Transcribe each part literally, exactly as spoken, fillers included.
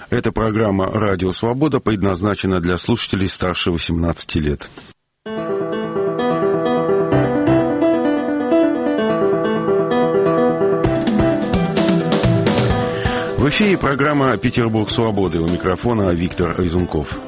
Эта программа «Радио Свобода» предназначена для слушателей старше восемнадцати лет. В эфире программа «Петербург свободы». У микрофона Виктор Изунков.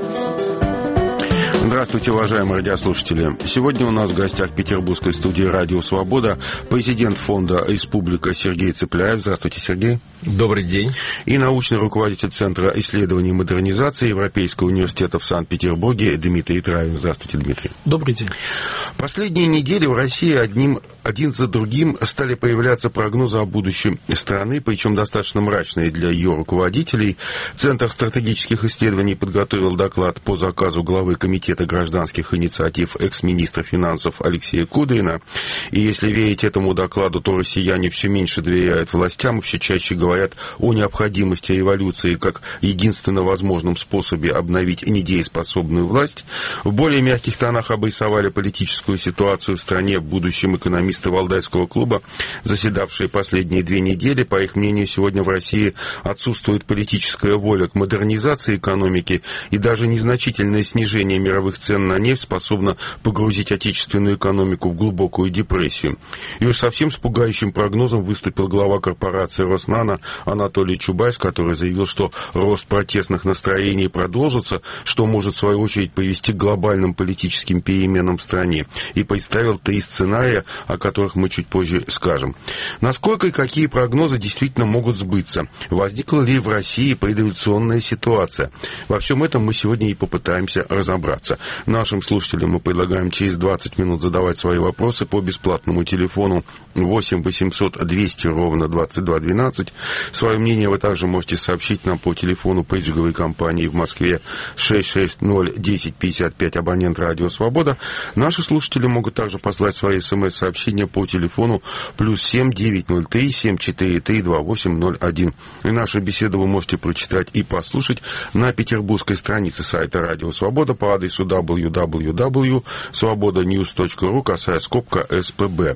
Здравствуйте, уважаемые радиослушатели. Сегодня у нас в гостях в петербургской студии «Радио Свобода» президент фонда «Республика» Сергей Цепляев. Здравствуйте, Сергей. Добрый день. И научный руководитель Центра исследований и модернизации Европейского университета в Санкт-Петербурге Дмитрий Травин. Здравствуйте, Дмитрий. Добрый день. Последние недели в России одним, один за другим стали появляться прогнозы о будущем страны, причем достаточно мрачные для ее руководителей. Центр стратегических исследований подготовил доклад по заказу главы комитета гражданских инициатив экс-министра финансов Алексея Кудрина. И если верить этому докладу, то россияне все меньше доверяют властям и все чаще говорят о необходимости революции как единственно возможном способе обновить недееспособную власть. В более мягких тонах обрисовали политическую ситуацию в стране в будущем экономисты Валдайского клуба, заседавшие последние две недели. По их мнению, сегодня в России отсутствует политическая воля к модернизации экономики, и даже незначительное снижение мировых цен на нефть способно погрузить отечественную экономику в глубокую депрессию. И уж совсем с пугающим прогнозом выступил глава корпорации «Роснано» Анатолий Чубайс, который заявил, что рост протестных настроений продолжится, что может в свою очередь привести к глобальным политическим переменам в стране, и представил три сценария, о которых мы чуть позже скажем. Насколько и какие прогнозы действительно могут сбыться? Возникла ли в России предреволюционная ситуация? Во всем этом мы сегодня и попытаемся разобраться. Нашим слушателям мы предлагаем через двадцать минут задавать свои вопросы по бесплатному телефону восемь восемьсот двести ровно двадцать два двенадцать. Свое мнение вы также можете сообщить нам по телефону пейджинговой компании в Москве шесть шесть ноль десять пятьдесят пять, абонент «Радио Свобода». Наши слушатели могут также послать свои смс-сообщения по телефону плюс семь девятьсот три семь четыре три два восемь ноль один. И нашу беседу вы можете прочитать и послушать на петербургской странице сайта «Радио Свобода» по адресу дабл ю дабл ю дабл ю точка свобода ньюс точка ру, косая скобка эс пэ бэ.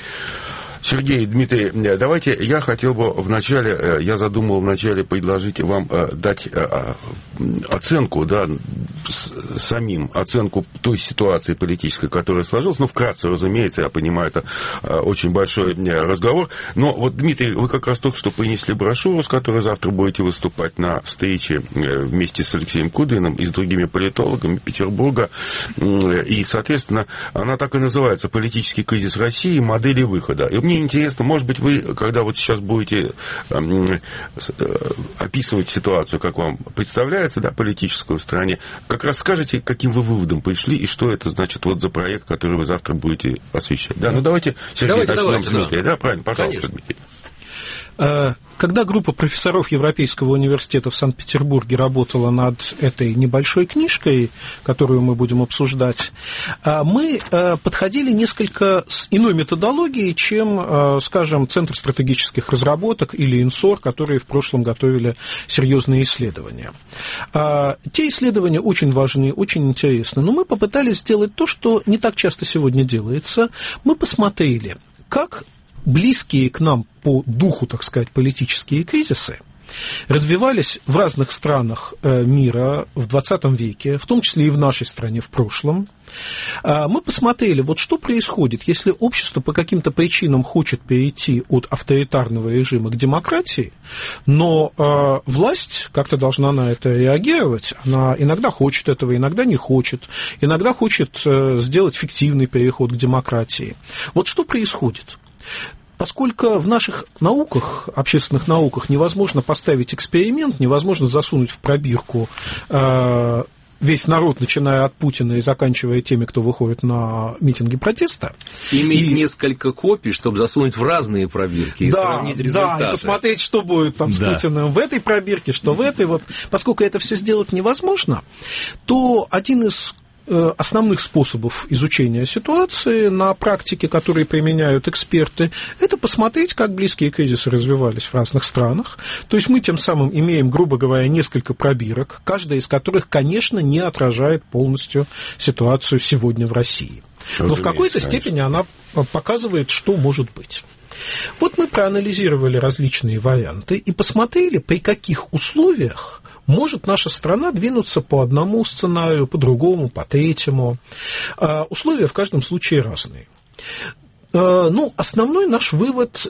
Сергей, Дмитрий, давайте я хотел бы вначале, я задумал вначале предложить вам дать оценку, да, самим, оценку той ситуации политической, которая сложилась. Ну, вкратце, разумеется, я понимаю, это очень большой разговор. Но вот, Дмитрий, вы как раз только что принесли брошюру, с которой завтра будете выступать на встрече вместе с Алексеем Кудриным и с другими политологами Петербурга. И, соответственно, она так и называется «Политический кризис России. Модели выхода». И мне интересно, может быть, вы, когда вот сейчас будете э, описывать ситуацию, как вам представляется, да, политическую в стране, как раз скажете, каким вы выводом пришли и что это значит вот за проект, который вы завтра будете освещать. Да, ну давайте, Сергей, давайте, начнем давайте, с Дмитрия. да. Да, правильно, пожалуйста, Конечно. Дмитрий. Когда группа профессоров Европейского университета в Санкт-Петербурге работала над этой небольшой книжкой, которую мы будем обсуждать, мы подходили несколько с иной методологией, чем, скажем, Центр стратегических разработок или ИНСОР, которые в прошлом готовили серьезные исследования. Те исследования очень важны, очень интересны, но мы попытались сделать то, что не так часто сегодня делается. Мы посмотрели, как близкие к нам по духу, так сказать, политические кризисы развивались в разных странах мира в двадцатом веке, в том числе и в нашей стране в прошлом. Мы посмотрели, вот что происходит, если общество по каким-то причинам хочет перейти от авторитарного режима к демократии, но власть как-то должна на это реагировать. Она иногда хочет этого, иногда не хочет, иногда хочет сделать фиктивный переход к демократии. Вот что происходит? Поскольку в наших науках, общественных науках, невозможно поставить эксперимент, невозможно засунуть в пробирку э, весь народ, начиная от Путина и заканчивая теми, кто выходит на митинги протеста. Иметь и... несколько копий, чтобы засунуть в разные пробирки и да, сравнить результаты. Да, и посмотреть, что будет там с да. Путиным в этой пробирке, что в этой. Вот. Поскольку это все сделать невозможно, то один из основных способов изучения ситуации на практике, которые применяют эксперты, это посмотреть, как близкие кризисы развивались в разных странах. То есть мы тем самым имеем, грубо говоря, несколько пробирок, каждая из которых, конечно, не отражает полностью ситуацию сегодня в России. Но в какой-то степени она показывает, что может быть. Вот мы проанализировали различные варианты и посмотрели, при каких условиях может наша страна двинуться по одному сценарию, по другому, по третьему. Условия в каждом случае разные. Ну, основной наш вывод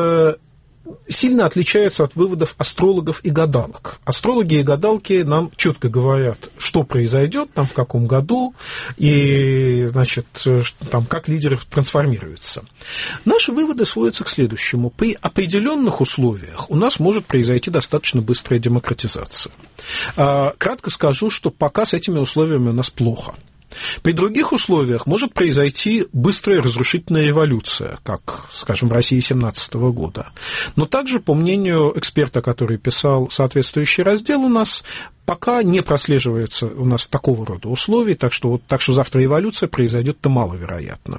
сильно отличается от выводов астрологов и гадалок. Астрологи и гадалки нам четко говорят, что произойдет, там, в каком году, и, значит, там, как лидеры трансформируются. Наши выводы сводятся к следующему. При определенных условиях у нас может произойти достаточно быстрая демократизация. Кратко скажу, что пока с этими условиями у нас плохо. При других условиях может произойти быстрая разрушительная революция, как, скажем, в России семнадцатого года. Но также, по мнению эксперта, который писал соответствующий раздел у нас, пока не прослеживается у нас такого рода условий, так что, вот, так что завтра революция произойдет-то маловероятно.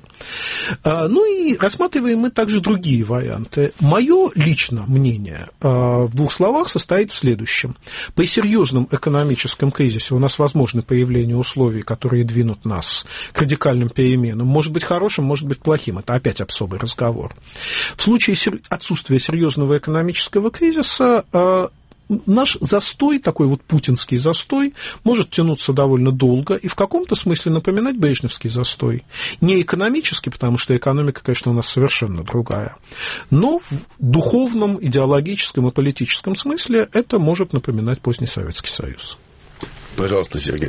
Ну и рассматриваем мы также другие варианты. Мое личное мнение в двух словах состоит в следующем. При серьезном экономическом кризисе у нас возможно появление условий, которые двинут нас к радикальным переменам. Может быть хорошим, может быть плохим. Это опять особый разговор. В случае отсутствия серьезного экономического кризиса наш застой, такой вот путинский застой, может тянуться довольно долго и в каком-то смысле напоминать брежневский застой. Не экономически, потому что экономика, конечно, у нас совершенно другая, но в духовном, идеологическом и политическом смысле это может напоминать поздний Советский Союз. Пожалуйста, Сергей.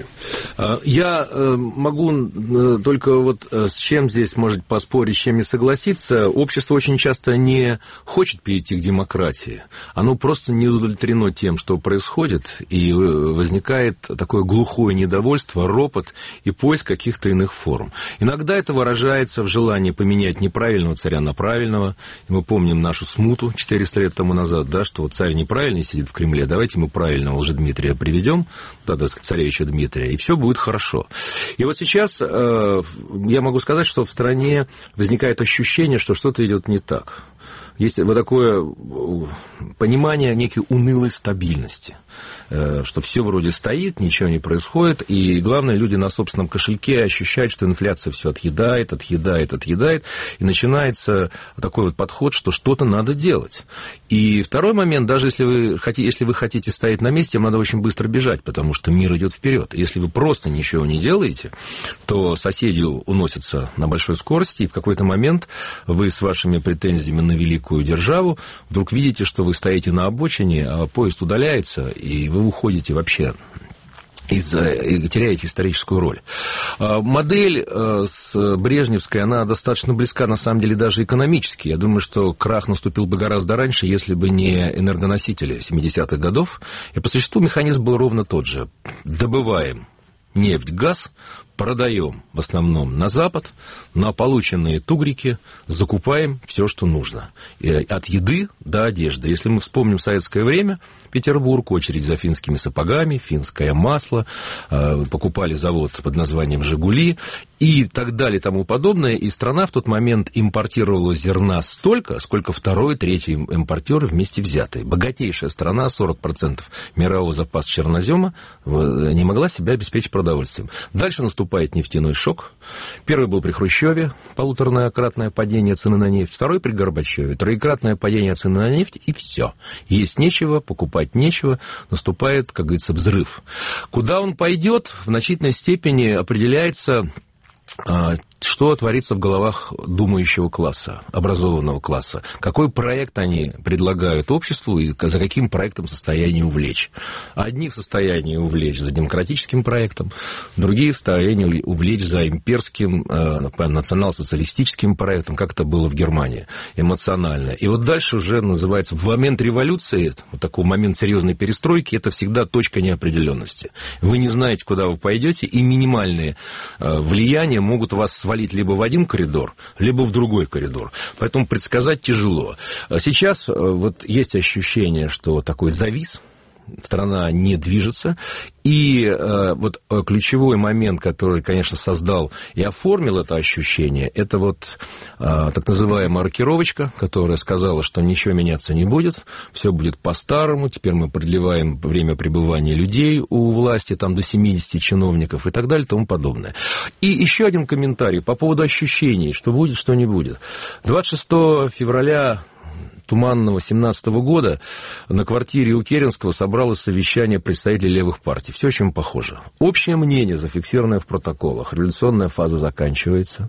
Я могу только вот с чем здесь, может, поспорить, с чем не согласиться. Общество очень часто не хочет перейти к демократии. Оно просто не удовлетворено тем, что происходит, и возникает такое глухое недовольство, ропот и поиск каких-то иных форм. Иногда это выражается в желании поменять неправильного царя на правильного. И мы помним нашу смуту четыреста лет тому назад, да, что вот царь неправильный сидит в Кремле, давайте мы правильного Лжедмитрия приведем, тогда царевича Дмитрия, и все будет хорошо. И вот сейчас э, я могу сказать, что в стране возникает ощущение, что что-то идет не так. Есть вот такое понимание некой унылой стабильности, что все вроде стоит, ничего не происходит, и главное, люди на собственном кошельке ощущают, что инфляция все отъедает, отъедает, отъедает, и начинается такой вот подход, что что-то надо делать. И второй момент, даже если вы хотите, если вы хотите стоять на месте, вам надо очень быстро бежать, потому что мир идет вперед. Если вы просто ничего не делаете, то соседи уносятся на большой скорости, и в какой-то момент вы с вашими претензиями на великую державу вдруг видите, что вы стоите на обочине, а поезд удаляется, и вы уходите вообще из, и теряете историческую роль. Модель с брежневской, она достаточно близка, на самом деле, даже экономически. Я думаю, что крах наступил бы гораздо раньше, если бы не энергоносители семидесятых годов. И по существу механизм был ровно тот же. Добываем нефть, газ, продаем в основном на Запад, на полученные тугрики закупаем все, что нужно. И от еды до одежды. Если мы вспомним советское время, Петербург, очередь за финскими сапогами, финское масло, покупали завод под названием «Жигули» и так далее и тому подобное. И страна в тот момент импортировала зерна столько, сколько второй, третий импортеры вместе взятые. Богатейшая страна, сорок процентов мирового запаса чернозема, не могла себя обеспечить продовольствием. Дальше наступает нефтяной шок. Первый был при Хрущеве, полуторакратное падение цены на нефть. Второй при Горбачеве, троекратное падение цены на нефть, и все. Есть нечего, покупать нечего, наступает, как говорится, взрыв. Куда он пойдет, в значительной степени определяется, что творится в головах думающего класса, образованного класса. Какой проект они предлагают обществу и за каким проектом в состоянии увлечь. Одни в состоянии увлечь за демократическим проектом, другие в состоянии увлечь за имперским, национал-социалистическим проектом, как это было в Германии, эмоционально. И вот дальше уже называется, в момент революции, вот такой момент серьезной перестройки, это всегда точка неопределенности. Вы не знаете, куда вы пойдете, и минимальные влияния могут вас свалить либо в один коридор, либо в другой коридор. Поэтому предсказать тяжело. Сейчас вот есть ощущение, что такой завис страна не движется. И э, вот ключевой момент, который, конечно, создал и оформил это ощущение, это вот э, так называемая маркировочка, которая сказала, что ничего меняться не будет, все будет по-старому, теперь мы продлеваем время пребывания людей у власти там, до семидесяти чиновников и так далее и тому подобное. И еще один комментарий по поводу ощущений, что будет, что не будет. двадцать шестого февраля туманного семнадцатого года на квартире у Керенского собралось совещание представителей левых партий. Все очень похоже. Общее мнение, зафиксированное в протоколах. Революционная фаза заканчивается.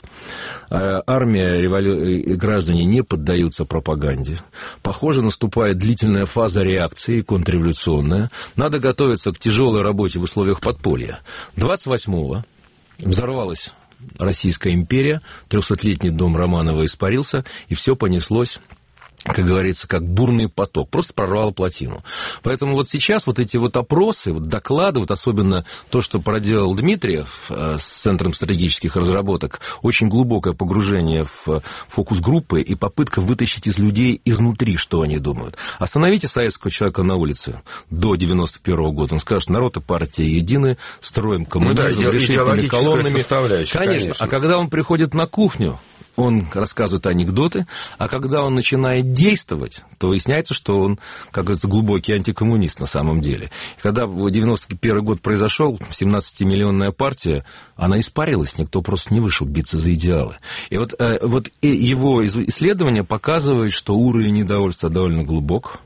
Армия, револю... граждане не поддаются пропаганде. Похоже, наступает длительная фаза реакции, контрреволюционная. Надо готовиться к тяжелой работе в условиях подполья. двадцать восьмого взорвалась Российская империя, трехсотлетний дом Романова испарился, и все понеслось, как говорится, как бурный поток, просто прорвало плотину. Поэтому вот сейчас вот эти вот опросы, вот доклады, вот особенно то, что проделал Дмитриев с Центром стратегических разработок, очень глубокое погружение в фокус группы и попытка вытащить из людей изнутри, что они думают. Остановите советского человека на улице до девяносто первого года, он скажет, народ и партия едины, строим коммунизм, ну да, решительными колоннами. Конечно. конечно, а когда он приходит на кухню, он рассказывает анекдоты, а когда он начинает действовать, то выясняется, что он, как говорится, глубокий антикоммунист на самом деле. И когда девяносто первый год произошел, семнадцатимиллионная партия, она испарилась, никто просто не вышел биться за идеалы. И вот, вот его исследование показывает, что уровень недовольства довольно глубок,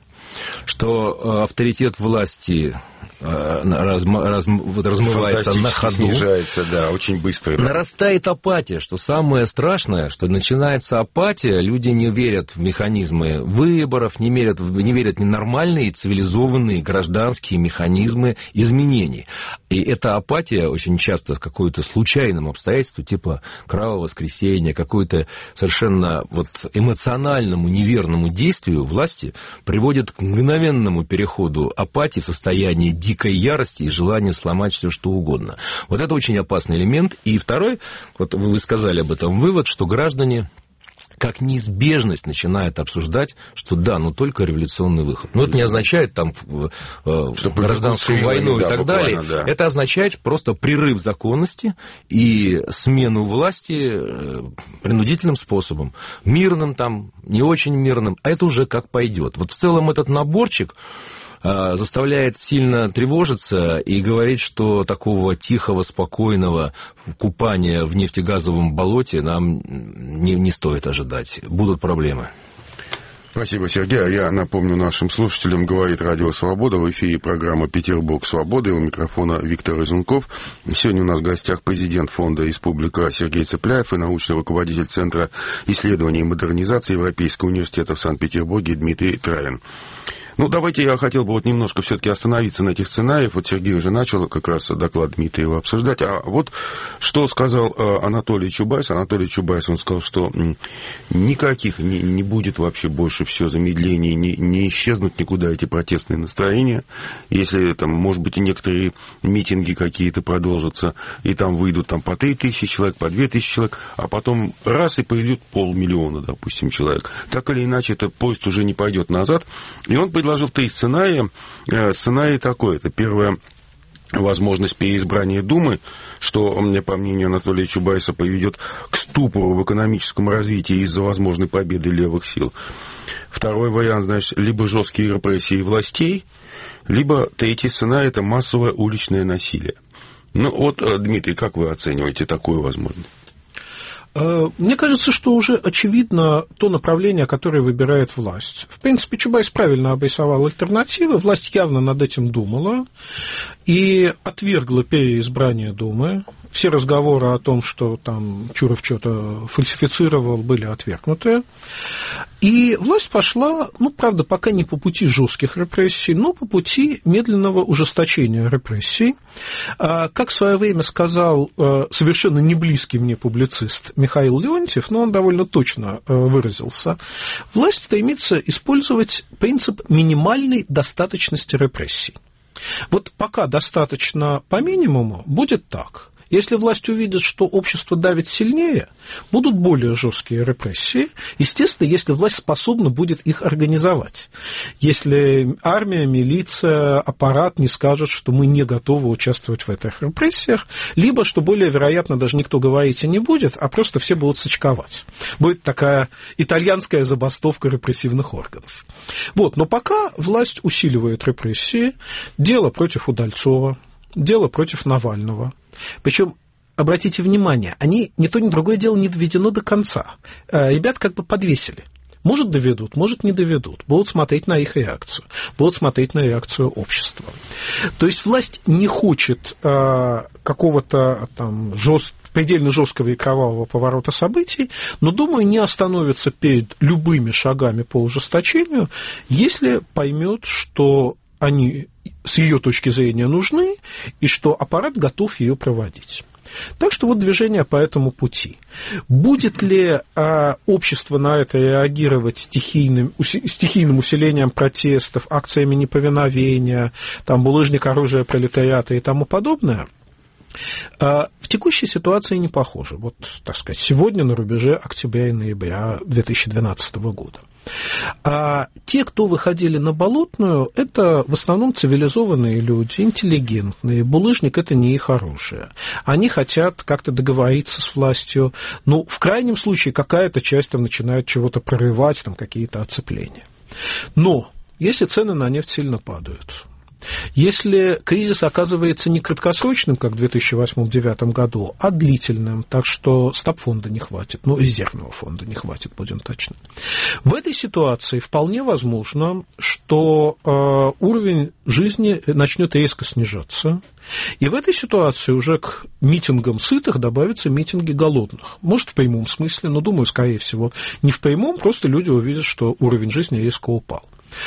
что авторитет власти разм, разм, вот размывается на ходу. Снижается, да, очень быстро. Да. Нарастает апатия, что самое страшное, что начинается апатия, люди не верят в механизмы выборов, не верят, не верят в нормальные, цивилизованные гражданские механизмы изменений. И эта апатия очень часто с какой-то случайным обстоятельством, типа Кровавого воскресенья, какой-то совершенно вот эмоциональному неверному действию власти приводит к мгновенному переходу апатии в состояние дикой ярости и желания сломать все что угодно. Вот это очень опасный элемент. И второй, вот вы сказали об этом, вывод, что граждане как неизбежность начинают обсуждать, что да, но только революционный выход. Но это не означает там что гражданскую войну да, и так далее. Да. Это означает просто прерыв законности и смену власти принудительным способом. Мирным там, не очень мирным, а это уже как пойдет. Вот в целом этот наборчик заставляет сильно тревожиться и говорить, что такого тихого, спокойного купания в нефтегазовом болоте нам не, не стоит ожидать. Будут проблемы. Спасибо, Сергей. Я напомню нашим слушателям, говорит Радио Свобода, в эфире программа «Петербург Свободы», у микрофона Виктор Изунков. Сегодня у нас в гостях президент фонда «Республика» Сергей Цепляев и научный руководитель Центра исследований и модернизации Европейского университета в Санкт-Петербурге Дмитрий Травин. Ну, давайте я хотел бы вот немножко все-таки остановиться на этих сценариях. Вот Сергей уже начал как раз доклад Дмитриева обсуждать. А вот что сказал Анатолий Чубайс. Анатолий Чубайс, он сказал, что никаких не, не будет вообще больше все замедлений, не, не исчезнут никуда эти протестные настроения. Если там, может быть, и некоторые митинги какие-то продолжатся, и там выйдут там по три тысячи человек, по две тысячи человек, а потом раз и пойдет полмиллиона, допустим, человек. Так или иначе, этот поезд уже не пойдет назад. И он предложил три сценария. Сценарий такой. Это первое, возможность переизбрания Думы, что, по мнению Анатолия Чубайса, приведет к ступору в экономическом развитии из-за возможной победы левых сил. Второй вариант, значит, либо жесткие репрессии властей, либо третий сценарий – это массовое уличное насилие. Ну вот, Дмитрий, как вы оцениваете такую возможность? Мне кажется, что уже очевидно то направление, которое выбирает власть. В принципе, Чубайс правильно обрисовал альтернативы. Власть явно над этим думала и отвергла переизбрание Думы. Все разговоры о том, что там Чуров что-то фальсифицировал, были отвергнуты. И власть пошла, ну, правда, пока не по пути жестких репрессий, но по пути медленного ужесточения репрессий. Как в свое время сказал совершенно не близкий мне публицист Михаил Леонтьев, но он довольно точно выразился, власть стремится использовать принцип минимальной достаточности репрессий. Вот пока достаточно по минимуму, будет так. Если власть увидит, что общество давит сильнее, будут более жесткие репрессии. Естественно, если власть способна будет их организовать. Если армия, милиция, аппарат не скажут, что мы не готовы участвовать в этих репрессиях, либо, что более вероятно, даже никто говорить и не будет, а просто все будут сочковать. Будет такая итальянская забастовка репрессивных органов. Вот. Но пока власть усиливает репрессии, дело против Удальцова, дело против Навального. Причем, обратите внимание, они ни то, ни другое дело не доведено до конца. Ребят как бы подвесили. Может, доведут, может, не доведут. Будут смотреть на их реакцию. Будут смотреть на реакцию общества. То есть власть не хочет э, какого-то там жест... предельно жесткого и кровавого поворота событий, но, думаю, не остановится перед любыми шагами по ужесточению, если поймет, что они с ее точки зрения нужны, и что аппарат готов ее проводить. Так что вот движение по этому пути. Будет ли а, общество на это реагировать стихийным, уси, стихийным усилением протестов, акциями неповиновения, там, булыжник оружия пролетариата и тому подобное? В текущей ситуации не похоже. Вот, так сказать, сегодня на рубеже октября и ноября две тысячи двенадцатого года. А те, кто выходили на Болотную, это в основном цивилизованные люди, интеллигентные. Булыжник – это не их оружие. Они хотят как-то договориться с властью. Ну, в крайнем случае, какая-то часть там начинает чего-то прорывать, там какие-то оцепления. Но если цены на нефть сильно падают, если кризис оказывается не краткосрочным, как в две тысячи восьмом — две тысячи девятом году, а длительным, так что стабфонда не хватит, ну, резервного фонда не хватит, будем точны. В этой ситуации вполне возможно, что э, уровень жизни начнет резко снижаться, и в этой ситуации уже к митингам сытых добавятся митинги голодных. Может, в прямом смысле, но, думаю, скорее всего, не в прямом, просто люди увидят, что уровень жизни резко упал.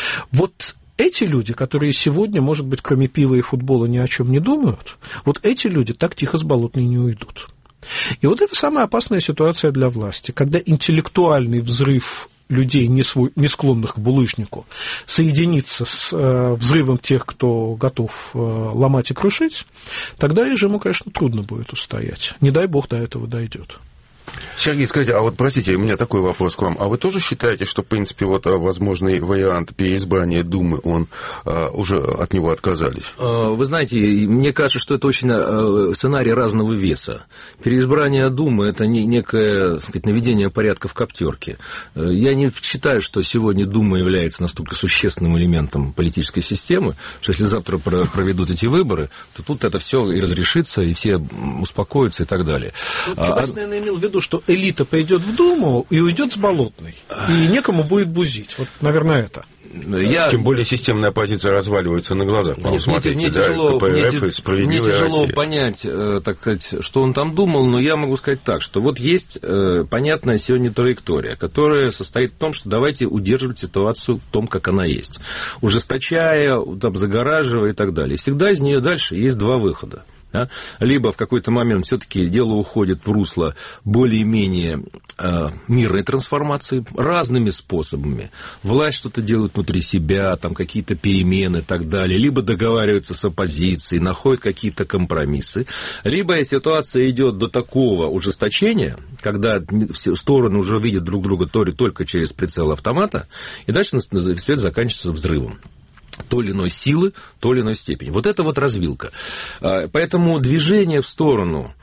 Вот эти люди, которые сегодня, может быть, кроме пива и футбола ни о чем не думают, вот эти люди так тихо с Болотной не уйдут. И вот это самая опасная ситуация для власти, когда интеллектуальный взрыв людей, не, свой, не склонных к булыжнику, соединится с э, взрывом тех, кто готов э, ломать и крушить, тогда режиму, конечно, трудно будет устоять. Не дай бог до этого дойдет. Сергей, скажите, а вот, простите, у меня такой вопрос к вам. А вы тоже считаете, что, в принципе, вот возможный вариант переизбрания Думы, он а, уже от него отказались? Вы знаете, мне кажется, что это очень сценарий разного веса. Переизбрание Думы – это не, некое, так сказать, наведение порядка в коптерке. Я не считаю, что сегодня Дума является настолько существенным элементом политической системы, что если завтра проведут эти выборы, то тут это все и разрешится, и все успокоятся и так далее. Ну, Чубайс, наверное, имел в виду, что элита пойдет в Думу и уйдет с Болотной, и некому будет бузить. Вот, наверное, это. Я... Тем более системная оппозиция разваливается на глазах. Мне, смотрите, мне, да, тяжело, КПРФ мне, и Справедливая Россия. Мне тяжело Россия. понять, так сказать, что он там думал, но я могу сказать так, что вот есть понятная сегодня траектория, которая состоит в том, что давайте удерживать ситуацию в том, как она есть, ужесточая, там, загораживая и так далее. Всегда из нее дальше есть два выхода. Да? Либо в какой-то момент все-таки дело уходит в русло более-менее э, мирной трансформации разными способами. Власть что-то делает внутри себя, там какие-то перемены и так далее. Либо договариваются с оппозицией, находят какие-то компромиссы. Либо ситуация идет до такого ужесточения, когда все стороны уже видят друг друга только через прицел автомата, и дальше все это заканчивается взрывом той или иной силы, той или иной степени. Вот это вот развилка. Поэтому движение в сторону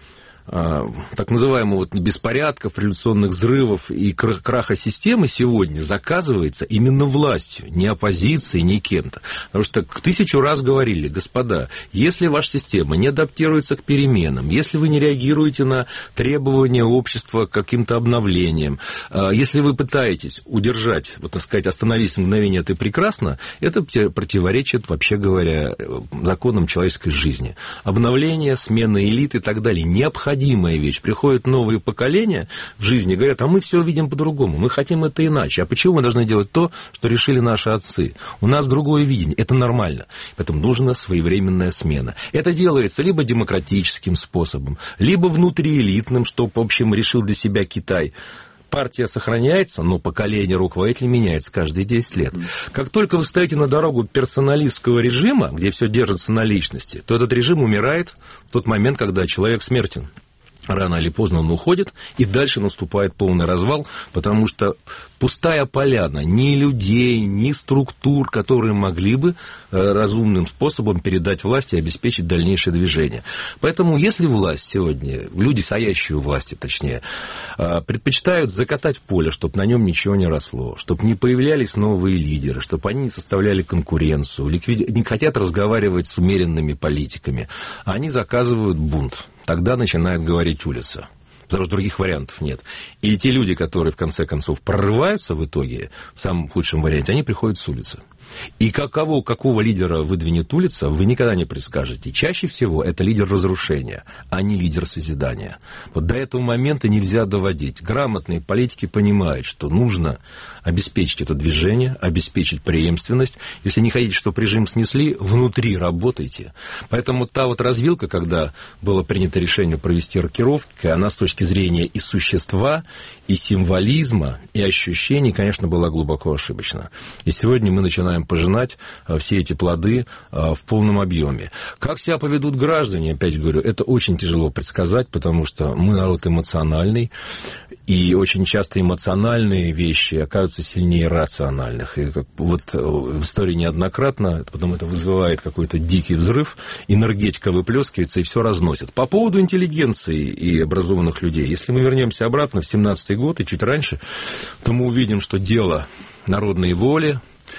так называемых вот беспорядков, революционных взрывов и краха системы сегодня заказывается именно властью, не оппозицией, не кем-то. Потому что тысячу раз говорили: господа, если ваша система не адаптируется к переменам, если вы не реагируете на требования общества к каким-то обновлениям, если вы пытаетесь удержать, вот, так сказать, остановить мгновение, это прекрасно, это противоречит, вообще говоря, законам человеческой жизни. Обновление, смена элит и так далее необходимо. Вещь. Приходят новые поколения в жизни и говорят: а мы все видим по-другому, мы хотим это иначе. А почему мы должны делать то, что решили наши отцы? У нас другое видение, это нормально. Поэтому нужна своевременная смена. Это делается либо демократическим способом, либо внутриэлитным, что, в общем, решил для себя Китай. партия сохраняется, но поколение руководителей меняется каждые десять лет. Как только вы встаете на дорогу персоналистского режима, где все держится на личности, то этот режим умирает в тот момент, когда человек смертен. Рано или поздно он уходит, и дальше наступает полный развал, потому что пустая поляна ни людей, ни структур, которые могли бы разумным способом передать власть и обеспечить дальнейшее движение. Поэтому, если власть сегодня, люди, стоящие у власти, точнее, предпочитают закатать поле, чтобы на нем ничего не росло, чтобы не появлялись новые лидеры, чтобы они не составляли конкуренцию, ликвиди... не хотят разговаривать с умеренными политиками, они заказывают бунт. Тогда начинает говорить улица, потому что других вариантов нет. И те люди, которые, в конце концов, прорываются в итоге, в самом худшем варианте, они приходят с улицы. И какого, какого лидера выдвинет улица, вы никогда не предскажете. Чаще всего это лидер разрушения, а не лидер созидания. Вот до этого момента нельзя доводить. Грамотные политики понимают, что нужно обеспечить это движение, обеспечить преемственность. Если не хотите, чтобы режим снесли, внутри работайте. Поэтому та вот развилка, когда было принято решение провести рокировки, она с точки зрения и существа, и символизма, и ощущений, конечно, была глубоко ошибочна. И сегодня мы начинаем пожинать все эти плоды в полном объеме. Как себя поведут граждане, опять говорю, это очень тяжело предсказать, потому что мы народ эмоциональный, и очень часто эмоциональные вещи оказываются сильнее рациональных. И вот в истории неоднократно, потом это вызывает какой-то дикий взрыв, энергетика выплескивается и все разносит. По поводу интеллигенции и образованных людей, если мы вернемся обратно в семнадцатый год и чуть раньше, то мы увидим, что дело народной воли,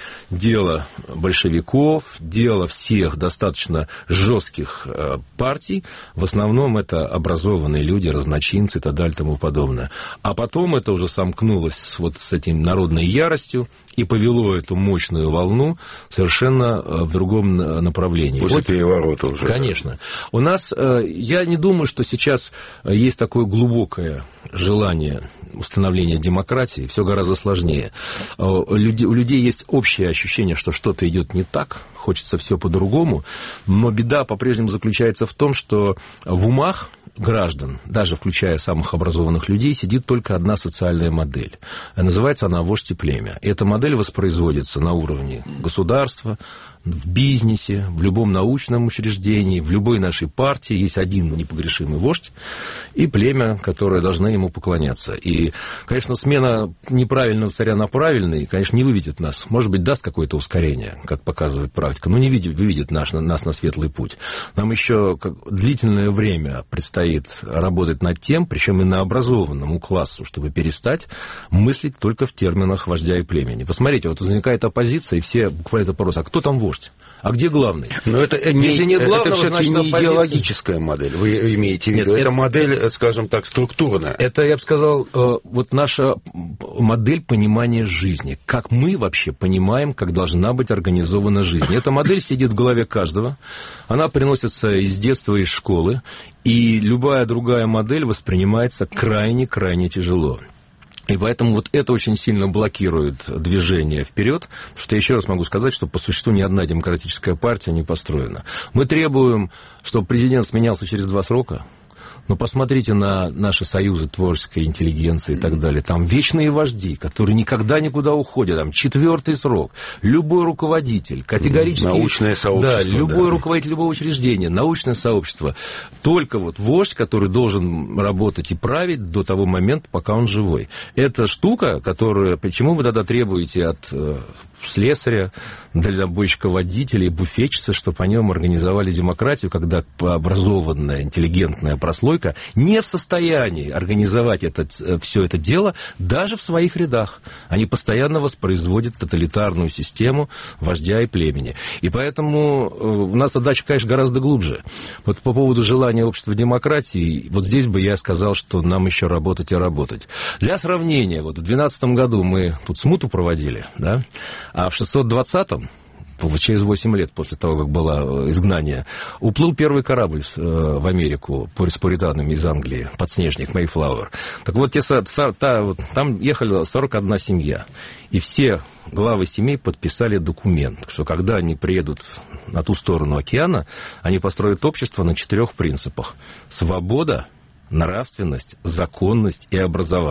дело большевиков, дело всех достаточно жестких партий, в основном это образованные люди, разночинцы и так далее и тому подобное. А потом это уже сомкнулось вот с этим народной яростью и повело эту мощную волну совершенно в другом направлении. После вот, переворота уже. Конечно. Да. У нас, я не думаю, что сейчас есть такое глубокое желание установления демократии, все гораздо сложнее. У людей есть общее ощущение, что что-то идет не так, хочется все по-другому, но беда по-прежнему заключается в том, что в умах граждан, даже включая самых образованных людей, сидит только одна социальная модель. Называется она «Вождь и племя». И эта модель воспроизводится на уровне государства, в бизнесе, в любом научном учреждении, в любой нашей партии есть один непогрешимый вождь и племя, которое должно ему поклоняться. И, конечно, смена неправильного царя на правильный, конечно, не выведет нас. Может быть, даст какое-то ускорение, как показывает практика, но не выведет наш, нас на светлый путь. Нам еще длительное время предстоит работать над тем, причем и на образованному классу, чтобы перестать мыслить только в терминах вождя и племени. Посмотрите, вот возникает оппозиция, и все буквально вопрос, а кто там вождь? А где главный? Но это не, Если нет главного, это все-таки значит, не оппозиция... идеологическая модель, вы имеете в виду. Нет, это, это модель, скажем так, структурная. Это, я бы сказал, вот наша модель понимания жизни. Как мы вообще понимаем, как должна быть организована жизнь. Эта модель сидит в голове каждого. Она приносится из детства, из школы. И любая другая модель воспринимается крайне-крайне тяжело. И поэтому вот это очень сильно блокирует движение вперед, потому что, еще раз могу сказать, что по существу ни одна демократическая партия не построена. Мы требуем, чтобы президент сменялся через два срока. Но посмотрите на наши союзы творческой интеллигенции и так далее. Там вечные вожди, которые никогда никуда уходят. Там четвертый срок. Любой руководитель, категорически... Научное сообщество. Да, любой да. руководитель любого учреждения, научное сообщество. Только вот вождь, который должен работать и править до того момента, пока он живой. Это штука, которая... Почему вы тогда требуете от слесаря, дальнобойщика, водителей, буфетчицы, чтобы они вам организовали демократию, когда образованная, интеллигентная прослойка не в состоянии организовать это, все это дело даже в своих рядах. Они постоянно воспроизводят тоталитарную систему вождя и племени. И поэтому у нас задача, конечно, гораздо глубже. Вот по поводу желания общества демократии, вот здесь бы я сказал, что нам еще работать и работать. Для сравнения, вот в две тысячи двенадцатом году мы тут смуту проводили, да, а в шестьсот двадцатом, через восемь лет после того, как было изгнание, уплыл первый корабль в Америку с пуританами из Англии, подснежник Mayflower. Так вот, те, та, вот, там ехала сорок одна семья, и все главы семей подписали документ, что когда они приедут на ту сторону океана, они построят общество на четырех принципах: свобода, нравственность, законность и образование.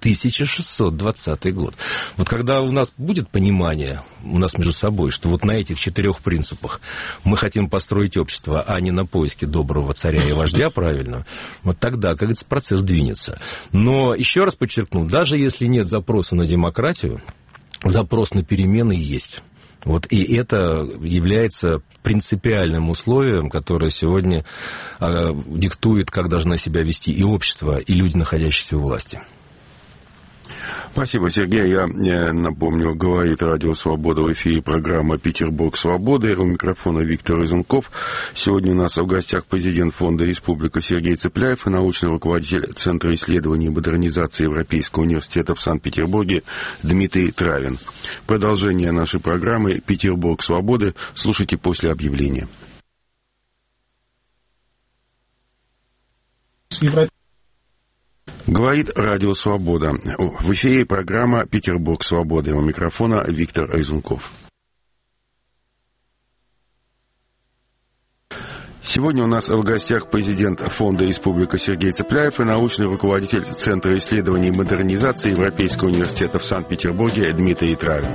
тысяча шестьсот двадцатый год. Вот когда у нас будет понимание, у нас между собой, что вот на этих четырех принципах мы хотим построить общество, а не на поиске доброго царя и вождя, правильно, вот тогда, как говорится, процесс двинется. Но еще раз подчеркну, даже если нет запроса на демократию, запрос на перемены есть. Вот, и это является принципиальным условием, которое сегодня э, диктует, как должна себя вести и общество, и люди, находящиеся у власти. Спасибо, Сергей. Я напомню, говорит Радио Свобода, в эфире программа «Петербург свободы». У микрофона Виктор Изунков. Сегодня у нас в гостях президент Фонда «Республика» Сергей Цепляев и научный руководитель Центра исследований и модернизации Европейского университета в Санкт-Петербурге Дмитрий Травин. Продолжение нашей программы «Петербург свободы» слушайте после объявления. Говорит Радио Свобода. В эфире программа «Петербург свободы». У микрофона Виктор Изунков. Сегодня у нас в гостях президент Фонда «Республика» Сергей Цепляев и научный руководитель Центра исследований и модернизации Европейского университета в Санкт-Петербурге Дмитрий Травин.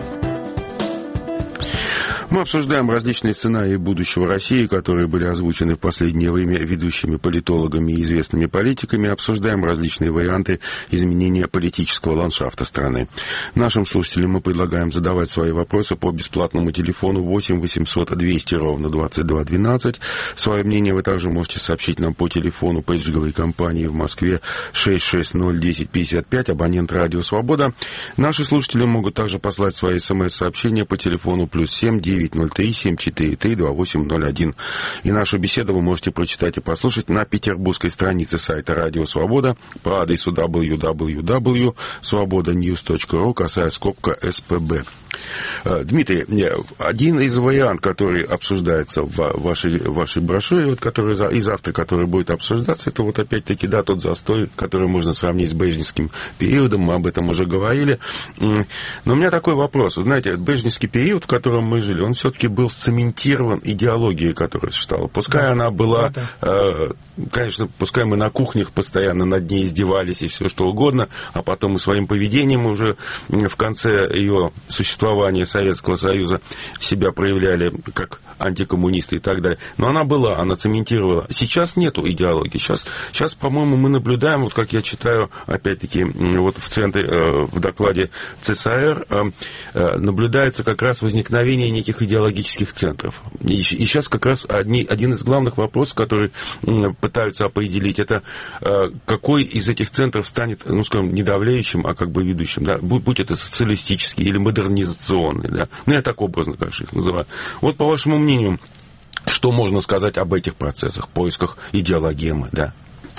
Мы обсуждаем различные сценарии будущего России, которые были озвучены в последнее время ведущими политологами и известными политиками. Обсуждаем различные варианты изменения политического ландшафта страны. Нашим слушателям мы предлагаем задавать свои вопросы по бесплатному телефону восемь восемьсот двести ровно двадцать два двенадцать. Свое мнение вы также можете сообщить нам по телефону пейджговой компании в Москве шесть шесть ноль десять пятьдесят пять, абонент Радио Свобода. Наши слушатели могут также послать свои смс-сообщения по телефону плюс семь девять ноль три семь четыре три два восемь ноль один. И нашу беседу вы можете прочитать и послушать на петербургской странице сайта Радио Свобода по адресу дабл ю дабл ю дабл ю точка свобода ньюс точка ру, касая скобка эс пэ бэ. Дмитрий, один из вариантов, который обсуждается в вашей, вашей брошюре, вот, который, и завтра, который будет обсуждаться, это вот опять-таки, да, тот застой, который можно сравнить с брежневским периодом, мы об этом уже говорили. Но у меня такой вопрос. Вы знаете, брежневский период, в котором мы жили, он все-таки был сцементирован идеологией, которая существовала. Пускай да, она была, да, да. Э, конечно, пускай мы на кухнях постоянно над ней издевались и все что угодно, а потом и своим поведением уже в конце ее существования Советского Союза себя проявляли как антикоммунисты и так далее. Но она была, она цементировала. Сейчас нету идеологии. Сейчас, сейчас по-моему, мы наблюдаем, вот как я читаю, опять-таки, вот в центре, э, в докладе цэ эс а эр, э, э, наблюдается как раз возникновение неких идеологических центров. И, и сейчас как раз одни, один из главных вопросов, который пытаются определить, это э, какой из этих центров станет, ну, скажем, не давлеющим, а как бы ведущим, да? будь, будь это социалистический или модернизационный, да? Ну, я так образно, конечно, их называю. Вот, по вашему мнению, что можно сказать об этих процессах, поисках идеологемы, да?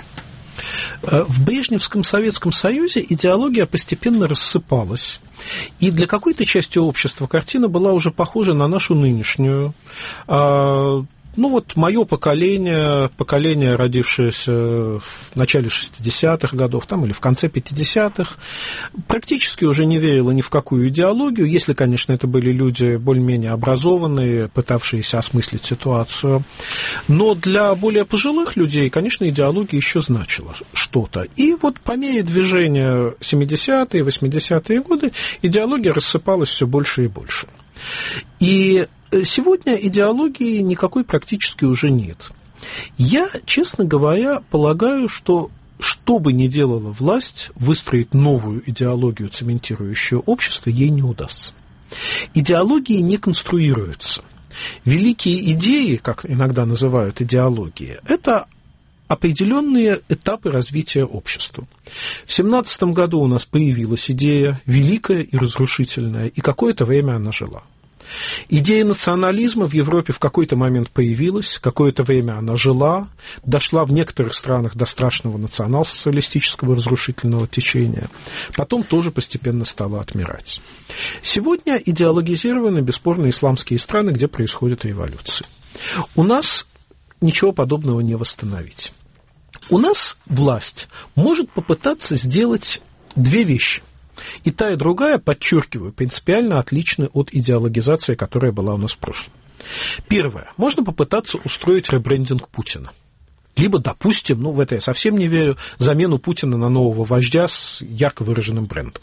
В Брежневском Советском Союзе идеология постепенно рассыпалась. И для какой-то части общества картина была уже похожа на нашу нынешнюю. Ну вот мое поколение, поколение, родившееся в начале шестидесятых годов там, или в конце пятидесятых, практически уже не верило ни в какую идеологию, если, конечно, это были люди более-менее образованные, пытавшиеся осмыслить ситуацию. Но для более пожилых людей, конечно, идеология еще значила что-то. И вот по мере движения семидесятые, восьмидесятые годы идеология рассыпалась все больше и больше. И сегодня идеологии никакой практически уже нет. Я, честно говоря, полагаю, что что бы ни делала власть, выстроить новую идеологию, цементирующую общество, ей не удастся. Идеологии не конструируются. Великие идеи, как иногда называют идеологии, это определенные этапы развития общества. В семнадцатом году у нас появилась идея великая и разрушительная, и какое-то время она жила. Идея национализма в Европе в какой-то момент появилась, какое-то время она жила, дошла в некоторых странах до страшного национал-социалистического разрушительного течения, потом тоже постепенно стала отмирать. Сегодня идеологизированы бесспорно исламские страны, где происходят революции. У нас ничего подобного не восстановить. У нас власть может попытаться сделать две вещи. И та, и другая, подчеркиваю, принципиально отличны от идеологизации, которая была у нас в прошлом. Первое. Можно попытаться устроить ребрендинг Путина. Либо, допустим, ну, в это я совсем не верю, замену Путина на нового вождя с ярко выраженным брендом.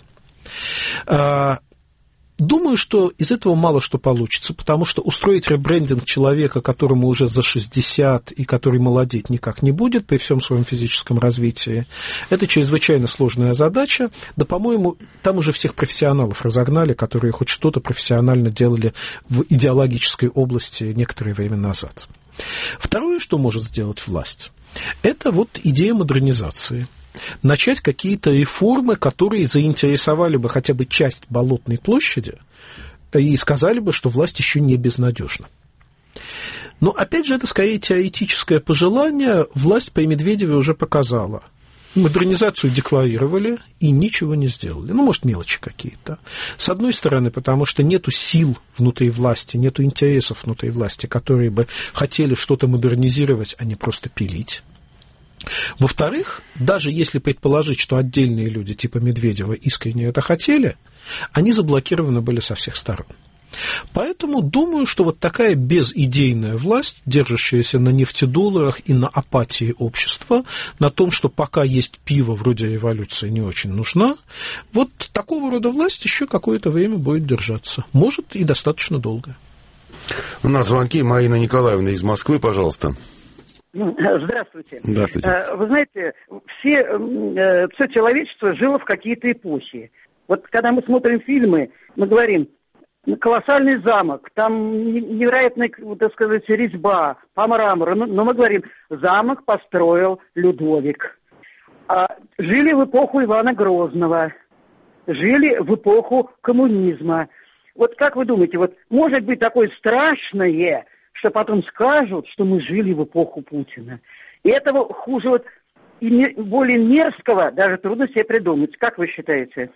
Думаю, что из этого мало что получится, потому что устроить ребрендинг человека, которому уже за шестьдесят и который молодеть никак не будет при всем своем физическом развитии, это чрезвычайно сложная задача. Да, по-моему, там уже всех профессионалов разогнали, которые хоть что-то профессионально делали в идеологической области некоторое время назад. Второе, что может сделать власть, это вот идея модернизации. Начать какие-то реформы, которые заинтересовали бы хотя бы часть Болотной площади и сказали бы, что власть еще не безнадежна. Но, опять же, это скорее теоретическое пожелание. Власть при Медведеве уже показала. Модернизацию декларировали и ничего не сделали. Ну, может, мелочи какие-то. С одной стороны, потому что нету сил внутри власти, нету интересов внутри власти, которые бы хотели что-то модернизировать, а не просто пилить. Во-вторых, даже если предположить, что отдельные люди типа Медведева искренне это хотели, они заблокированы были со всех сторон. Поэтому думаю, что вот такая безидейная власть, держащаяся на нефтедолларах и на апатии общества, на том, что пока есть пиво, вроде революция не очень нужна, вот такого рода власть еще какое-то время будет держаться. Может, и достаточно долго. У нас звонки. Марина Николаевна из Москвы, пожалуйста. Здравствуйте. Здравствуйте. Вы знаете, все, все человечество жило в какие-то эпохи. Вот когда мы смотрим фильмы, мы говорим, колоссальный замок, там невероятная, так сказать, резьба по мрамору, но мы говорим, замок построил Людовик. Жили в эпоху Ивана Грозного, жили в эпоху коммунизма. Вот как вы думаете, вот может быть такое страшное, что потом скажут, что мы жили в эпоху Путина. И этого хуже, вот, и более мерзкого даже трудно себе придумать. Как вы считаете?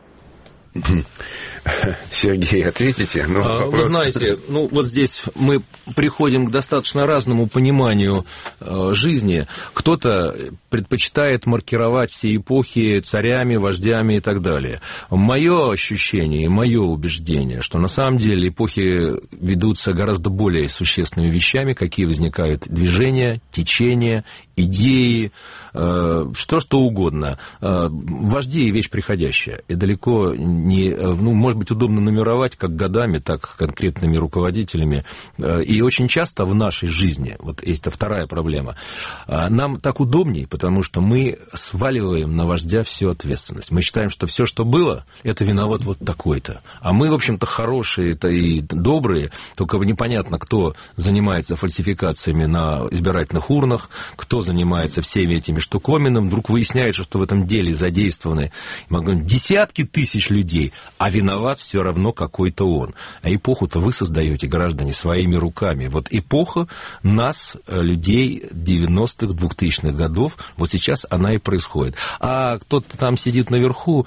Сергей, ответите? Ну, а, вы знаете, ну вот здесь мы приходим к достаточно разному пониманию э, жизни. Кто-то предпочитает маркировать все эпохи царями, вождями и так далее. Мое ощущение, мое убеждение, что на самом деле эпохи ведутся гораздо более существенными вещами, какие возникают движения, течения, идеи, э, что что угодно. Э, вожди – вещь приходящая, и далеко не, ну, может быть, удобно нумеровать как годами, так конкретными руководителями. И очень часто в нашей жизни, вот это вторая проблема, нам так удобнее, потому что мы сваливаем на вождя всю ответственность. Мы считаем, что все, что было, это виноват вот такой-то. А мы, в общем-то, хорошие и добрые, только непонятно, кто занимается фальсификациями на избирательных урнах, кто занимается всеми этими штуковинами. Вдруг выясняется, что в этом деле задействованы десятки тысяч людей, а виноват все равно какой-то он. А эпоху-то вы создаете, граждане, своими руками. Вот эпоха нас, людей девяностых, двухтысячных годов, вот сейчас она и происходит. А кто-то там сидит наверху,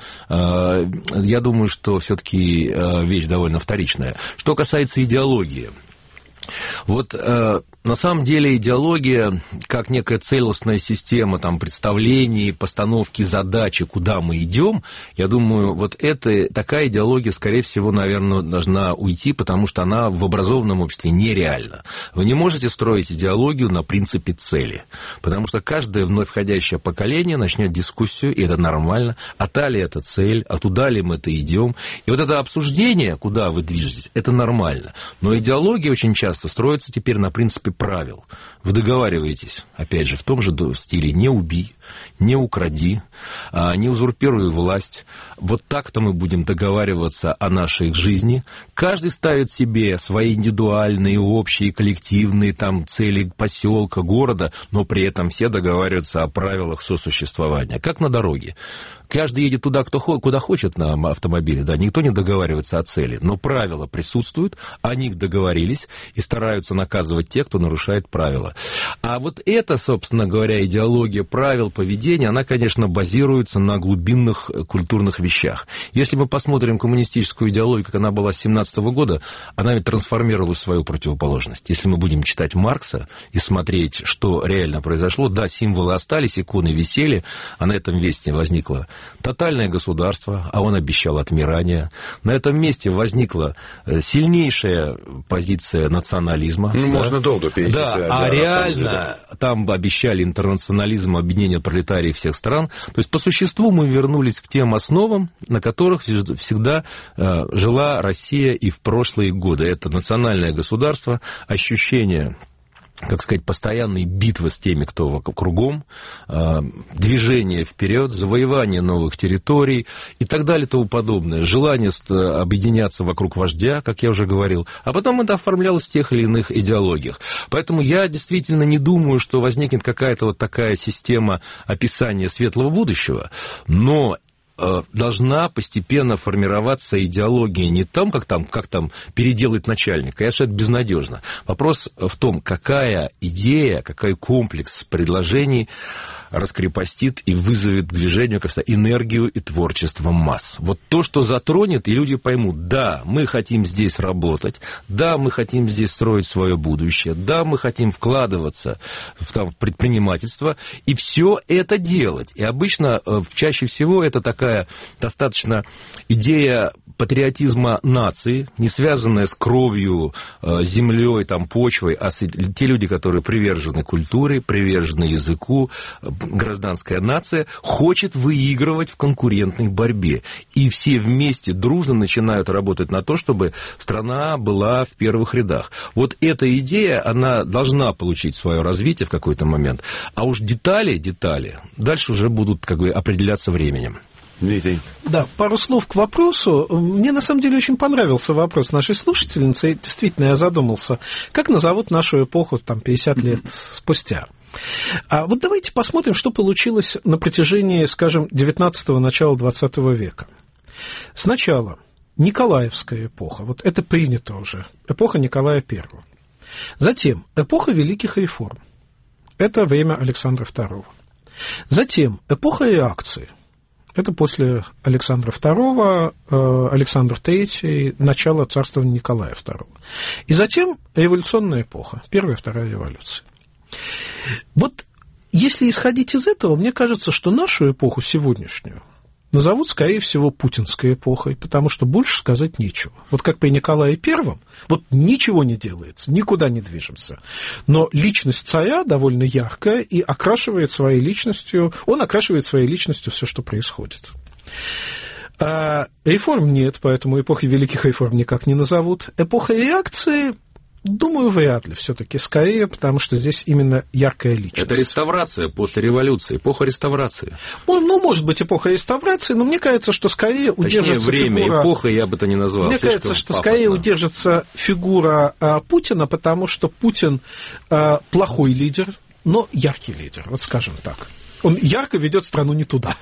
я думаю, что все-таки вещь довольно вторичная. Что касается идеологии. Вот э, на самом деле идеология, как некая целостная система там, представлений, постановки задачи, куда мы идем, я думаю, вот это, такая идеология, скорее всего, наверное, должна уйти, потому что она в образованном обществе нереальна. Вы не можете строить идеологию на принципе цели, потому что каждое вновь входящее поколение начнет дискуссию, и это нормально, а та ли это цель, а туда ли мы это идем. И вот это обсуждение, куда вы движетесь, это нормально. Но идеология очень часто строится теперь на принципе правил. Вы договариваетесь, опять же, в том же стиле «не убий», «не укради», «не узурпируй власть». Вот так-то мы будем договариваться о нашей жизни. Каждый ставит себе свои индивидуальные, общие, коллективные там, цели поселка, города, но при этом все договариваются о правилах сосуществования. Как на дороге. Каждый едет туда, кто, куда хочет на автомобиле, да, никто не договаривается о цели, но правила присутствуют, о них договорились и стараются наказывать тех, кто нарушает правила. А вот эта, собственно говоря, идеология правил поведения, она, конечно, базируется на глубинных культурных вещах. Если мы посмотрим коммунистическую идеологию, как она была с семнадцатого года, она ведь трансформировалась в свою противоположность. Если мы будем читать Маркса и смотреть, что реально произошло, да, символы остались, иконы висели, а на этом месте возникло тотальное государство, а он обещал отмирание. На этом месте возникла сильнейшая позиция национализма, интернационализма. Ну, да? можно долго перечислять. Да, да, а реально там обещали интернационализм, объединение пролетариев всех стран. То есть, по существу, мы вернулись к тем основам, на которых всегда э, жила Россия и в прошлые годы. Это национальное государство, ощущение, как сказать, постоянные битвы с теми, кто кругом, движение вперед, завоевание новых территорий и так далее и тому подобное. Желание объединяться вокруг вождя, как я уже говорил, а потом это оформлялось в тех или иных идеологиях. Поэтому я действительно не думаю, что возникнет какая-то вот такая система описания светлого будущего, но должна постепенно формироваться идеология не там, как там, как там переделать начальника. Конечно, это безнадежно. Вопрос в том, какая идея, какой комплекс предложений раскрепостит и вызовет к движению, как сказать, энергию и творчество масс. Вот то, что затронет, и люди поймут, да, мы хотим здесь работать, да, мы хотим здесь строить свое будущее, да, мы хотим вкладываться в, там, в предпринимательство, и все это делать. И обычно, чаще всего, это такая достаточно идея патриотизма нации, не связанная с кровью, землей, там, почвой, а те люди, которые привержены культуре, привержены языку, гражданская нация хочет выигрывать в конкурентной борьбе. И все вместе дружно начинают работать на то, чтобы страна была в первых рядах. Вот эта идея, она должна получить свое развитие в какой-то момент. А уж детали, детали дальше уже будут как бы определяться временем. Дмитрий. Да, пару слов к вопросу. Мне, на самом деле, очень понравился вопрос нашей слушательницы. И действительно, я задумался, как назовут нашу эпоху там, пятьдесят лет спустя. А вот давайте посмотрим, что получилось на протяжении, скажем, девятнадцатого, начала двадцатого века. Сначала Николаевская эпоха, вот это принято уже, эпоха Николая Первого. Затем эпоха великих реформ, это время Александра Второго. Затем эпоха реакции, это после Александра Второго, Александр Третий, начало царствования Николая Второго. И затем революционная эпоха, первая и вторая революция. Вот если исходить из этого, мне кажется, что нашу эпоху сегодняшнюю назовут, скорее всего, путинской эпохой, потому что больше сказать нечего. Вот как при Николае Первом, вот ничего не делается, никуда не движемся. Но личность царя довольно яркая и окрашивает своей личностью, он окрашивает своей личностью все, что происходит. А реформ нет, поэтому эпохи великих реформ никак не назовут. Эпоха реакции... Думаю, вряд ли все-таки, скорее, потому что здесь именно яркая личность. Это реставрация после революции, эпоха реставрации. Ну, ну, может быть, эпоха реставрации, но мне кажется, что скорее удержится Точнее, время, фигура... эпоха я бы это не назвал. Мне кажется, что пафосно. Скорее удержится фигура а, Путина, потому что Путин а, плохой лидер, но яркий лидер, вот скажем так. Он ярко ведет страну не туда.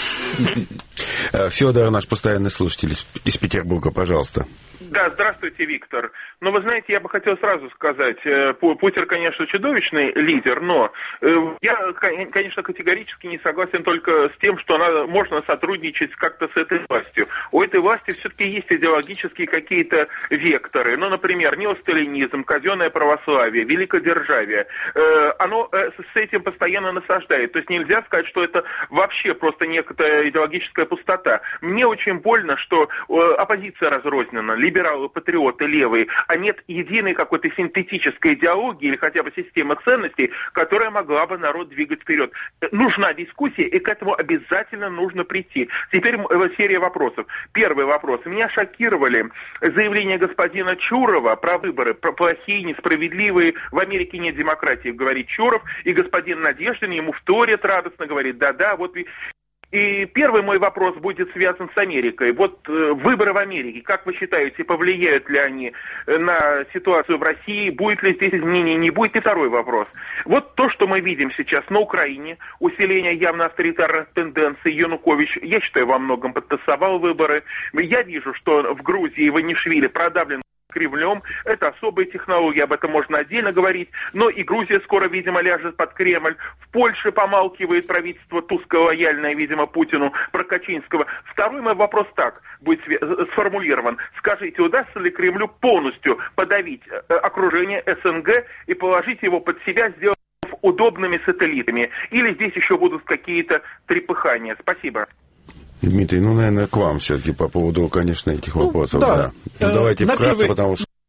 Федор, наш постоянный слушатель из Петербурга, пожалуйста. Да, здравствуйте, Виктор. Ну, вы знаете, я бы хотел сразу сказать, Путин, конечно, чудовищный лидер, но я, конечно, категорически не согласен только с тем, что надо, можно сотрудничать как-то с этой властью. У этой власти все-таки есть идеологические какие-то векторы. Ну, например, неосталинизм, казенное православие, великодержавие. Оно с этим постоянно насаждает. То есть нельзя сказать, что это вообще просто некая идеологическая пустота. Мне очень больно, что оппозиция разрознена, либералы, патриоты, левые, а нет единой какой-то синтетической идеологии или хотя бы системы ценностей, которая могла бы народ двигать вперед. Нужна дискуссия, и к этому обязательно нужно прийти. Теперь серия вопросов. Первый вопрос. Меня шокировали заявления господина Чурова про выборы, про плохие, несправедливые. В Америке нет демократии, говорит Чуров, и господин Надеждин ему вторит радостно, говорит, да-да, вот... И первый мой вопрос будет связан с Америкой. Вот э, выборы в Америке, как вы считаете, повлияют ли они на ситуацию в России? Будет ли здесь изменений, не будет? И второй вопрос. Вот то, что мы видим сейчас на Украине, усиление явно авторитарных тенденций, Янукович, я считаю, во многом подтасовал выборы. Я вижу, что в Грузии Иванишвили продавлен Кремлем. Это особые технологии, об этом можно отдельно говорить. Но и Грузия скоро, видимо, ляжет под Кремль. В Польше помалкивает правительство Туска, лояльное, видимо, Путину, Прокачинского. Второй мой вопрос так будет сформулирован. Скажите, удастся ли Кремлю полностью подавить окружение СНГ и положить его под себя, сделав удобными сателлитами? Или здесь еще будут какие-то трепыхания? Спасибо. Дмитрий, ну, наверное, к вам все-таки по поводу, конечно, этих вопросов. Ну, да. Да. Ну, давайте на вкратце, первый, потому что...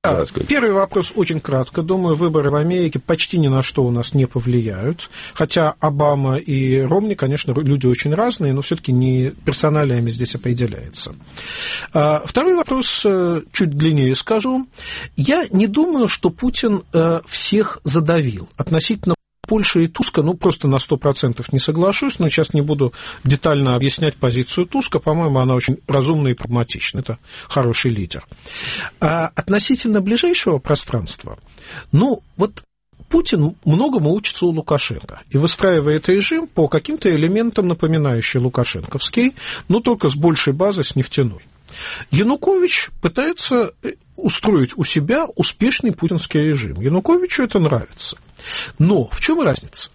Да, первый вопрос очень кратко. Думаю, выборы в Америке почти ни на что у нас не повлияют. Хотя Обама и Ромни, конечно, люди очень разные, но все-таки не персоналиями здесь определяется. Второй вопрос чуть длиннее скажу. Я не думаю, что Путин всех задавил. Относительно Польши и Туска, ну, просто на сто процентов не соглашусь, но сейчас не буду детально объяснять позицию Туска. По-моему, она очень разумная и прагматична. Это хороший лидер. А относительно ближайшего пространства, ну, вот Путин многому учится у Лукашенко и выстраивает режим по каким-то элементам, напоминающий лукашенковский, но только с большей базой, с нефтяной. Янукович пытается устроить у себя успешный путинский режим. Януковичу это нравится. Но в чем разница?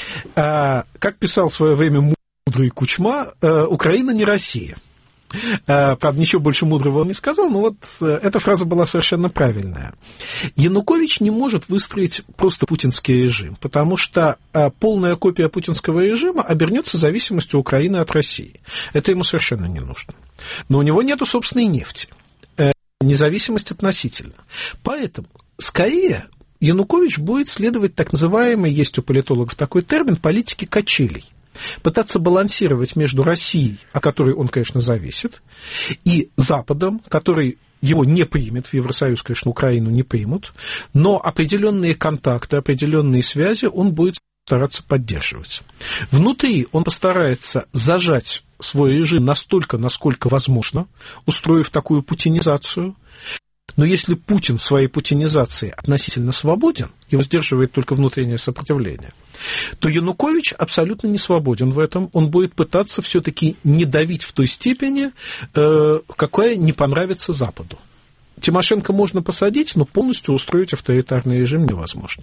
Как писал в свое время мудрый Кучма, Украина не Россия. Правда, ничего больше мудрого он не сказал, но вот эта фраза была совершенно правильная. Янукович не может выстроить просто путинский режим, потому что полная копия путинского режима обернется зависимостью Украины от России. Это ему совершенно не нужно. Но у него нет собственной нефти. Независимость относительно. Поэтому, скорее, Янукович будет следовать так называемой, есть у политологов такой термин, политике качелей. Пытаться балансировать между Россией, о которой он, конечно, зависит, и Западом, который его не примет, в Евросоюз, конечно, Украину не примут, но определенные контакты, определенные связи он будет стараться поддерживать. Внутри он постарается зажать свой режим настолько, насколько возможно, устроив такую путинизацию. Но если Путин в своей путинизации относительно свободен, его сдерживает только внутреннее сопротивление, то Янукович абсолютно не свободен в этом. Он будет пытаться все-таки не давить в той степени, какая не понравится Западу. Тимошенко можно посадить, но полностью устроить авторитарный режим невозможно.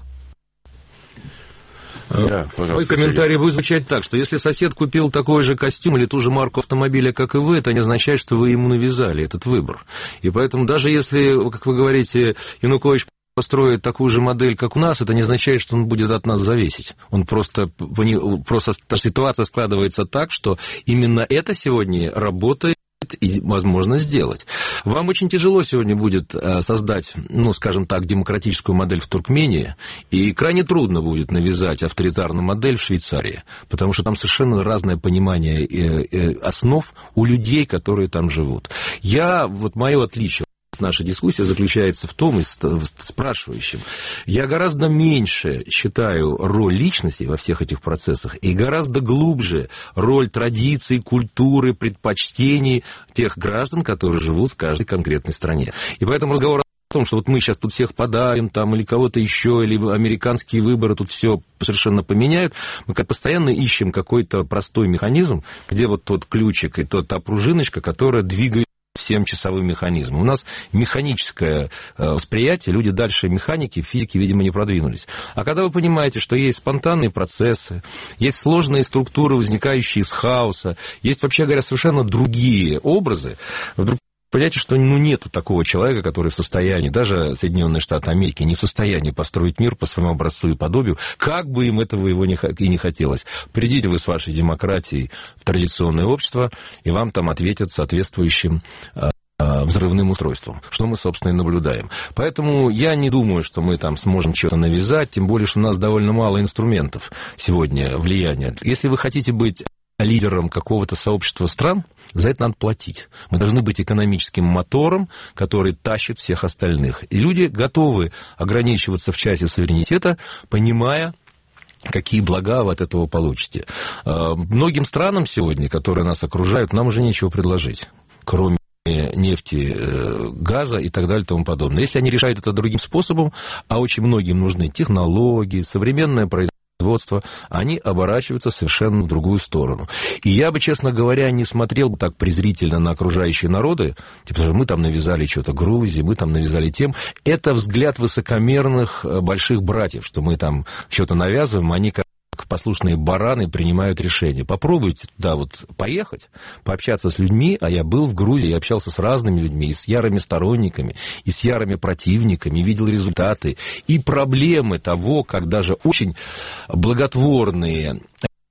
Да, мой комментарий будет звучать так, что если сосед купил такой же костюм или ту же марку автомобиля, как и вы, это не означает, что вы ему навязали этот выбор. И поэтому даже если, как вы говорите, Янукович построит такую же модель, как у нас, это не означает, что он будет от нас зависеть. Он просто, просто ситуация складывается так, что именно это сегодня работает и возможно сделать. Вам очень тяжело сегодня будет создать, ну, скажем так, демократическую модель в Туркмении, и крайне трудно будет навязать авторитарную модель в Швейцарии, потому что там совершенно разное понимание основ у людей, которые там живут. Я, вот мое отличие, наша дискуссия заключается в том, и спрашивающем, я гораздо меньше считаю роль личности во всех этих процессах и гораздо глубже роль традиций, культуры, предпочтений тех граждан, которые живут в каждой конкретной стране. И поэтому разговор о том, что вот мы сейчас тут всех подавим, там, или кого-то еще, или американские выборы тут все совершенно поменяют, мы постоянно ищем какой-то простой механизм, где вот тот ключик и тот, та пружиночка, которая двигает всем часовым механизмом. У нас механическое восприятие, люди дальше механики, физики, видимо, не продвинулись. А когда вы понимаете, что есть спонтанные процессы, есть сложные структуры, возникающие из хаоса, есть, вообще говоря, совершенно другие образы, вдруг понимаете, что ну, нет такого человека, который в состоянии, даже Соединенные Штаты Америки, не в состоянии построить мир по своему образцу и подобию, как бы им этого его не, и не хотелось. Придите вы с вашей демократией в традиционное общество, и вам там ответят соответствующим э, взрывным устройством, что мы, собственно, и наблюдаем. Поэтому я не думаю, что мы там сможем что-то навязать, тем более, что у нас довольно мало инструментов сегодня влияния. Если вы хотите быть лидером какого-то сообщества стран, за это надо платить. Мы должны быть экономическим мотором, который тащит всех остальных. И люди готовы ограничиваться в части суверенитета, понимая, какие блага вы от этого получите. Многим странам сегодня, которые нас окружают, нам уже нечего предложить, кроме нефти, газа и так далее и тому подобное. Если они решают это другим способом, а очень многим нужны технологии, современное производство, они оборачиваются совершенно в другую сторону. И я бы, честно говоря, не смотрел бы так презрительно на окружающие народы, типа, что мы там навязали что-то Грузии, мы там навязали тем. Это взгляд высокомерных больших братьев, что мы там что-то навязываем, они как послушные бараны принимают решения. Попробуйте туда вот поехать, пообщаться с людьми, а я был в Грузии, я общался с разными людьми, и с ярыми сторонниками, и с ярыми противниками, видел результаты и проблемы того, как даже очень благотворные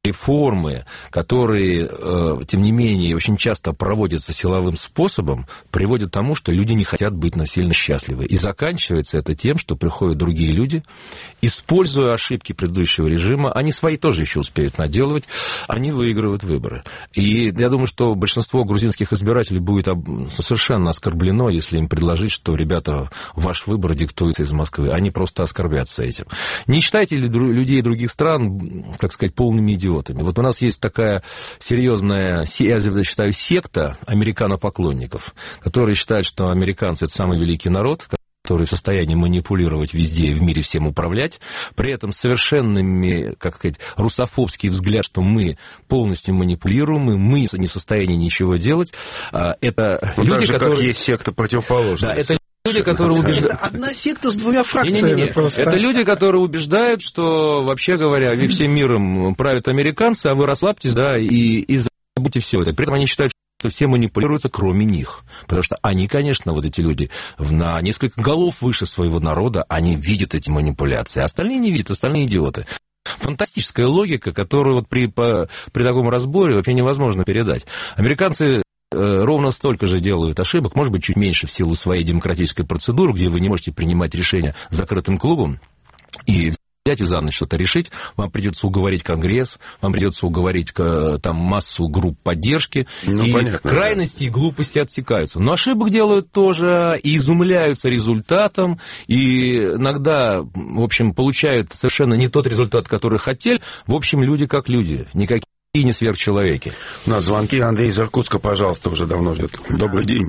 реформы, которые, э, тем не менее, очень часто проводятся силовым способом, приводят к тому, что люди не хотят быть насильно счастливы. И заканчивается это тем, что приходят другие люди, используя ошибки предыдущего режима, они свои тоже еще успеют наделывать, они выигрывают выборы. И я думаю, что большинство грузинских избирателей будет совершенно оскорблено, если им предложить, что, ребята, ваш выбор диктуется из Москвы. Они просто оскорбятся этим. Не считайте ли людей других стран, как сказать, полными идиотами? Вот у нас есть такая серьезная, я считаю, секта американопоклонников, которые считают, что американцы – это самый великий народ, который в состоянии манипулировать везде и в мире всем управлять, при этом совершенными, как сказать, русофобский взгляд, что мы полностью манипулируем, и мы не в состоянии ничего делать. Это ну, люди, так же, которые... как есть секта противоположная. Да, это люди, которые убеждают... Это одна секта с двумя фракциями. Не, не, не. Просто. Это люди, которые убеждают, что, вообще говоря, всем миром правят американцы, а вы расслабьтесь, да, и, и забудьте все это. При этом они считают, что все манипулируются, кроме них. Потому что они, конечно, вот эти люди, на несколько голов выше своего народа, они видят эти манипуляции. Остальные не видят, остальные идиоты. Фантастическая логика, которую вот при, по, при таком разборе вообще невозможно передать. Американцы ровно столько же делают ошибок, может быть, чуть меньше в силу своей демократической процедуры, где вы не можете принимать решения закрытым клубом и взять и за ночь что-то решить, вам придется уговорить Конгресс, вам придется уговорить там массу групп поддержки, ну, и понятно, крайности да. и глупости отсекаются. Но ошибок делают тоже, и изумляются результатом, и иногда, в общем, получают совершенно не тот результат, который хотели. В общем, люди как люди, никакие и не сверхчеловеки. У нас звонки. Андрей из Иркутска, пожалуйста, уже давно ждет. Добрый день.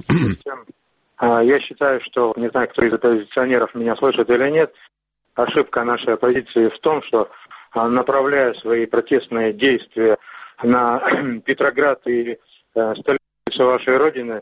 Я считаю, что, не знаю, кто из оппозиционеров меня слышит или нет, ошибка нашей оппозиции в том, что, направляя свои протестные действия на Петроград и столицу вашей родины,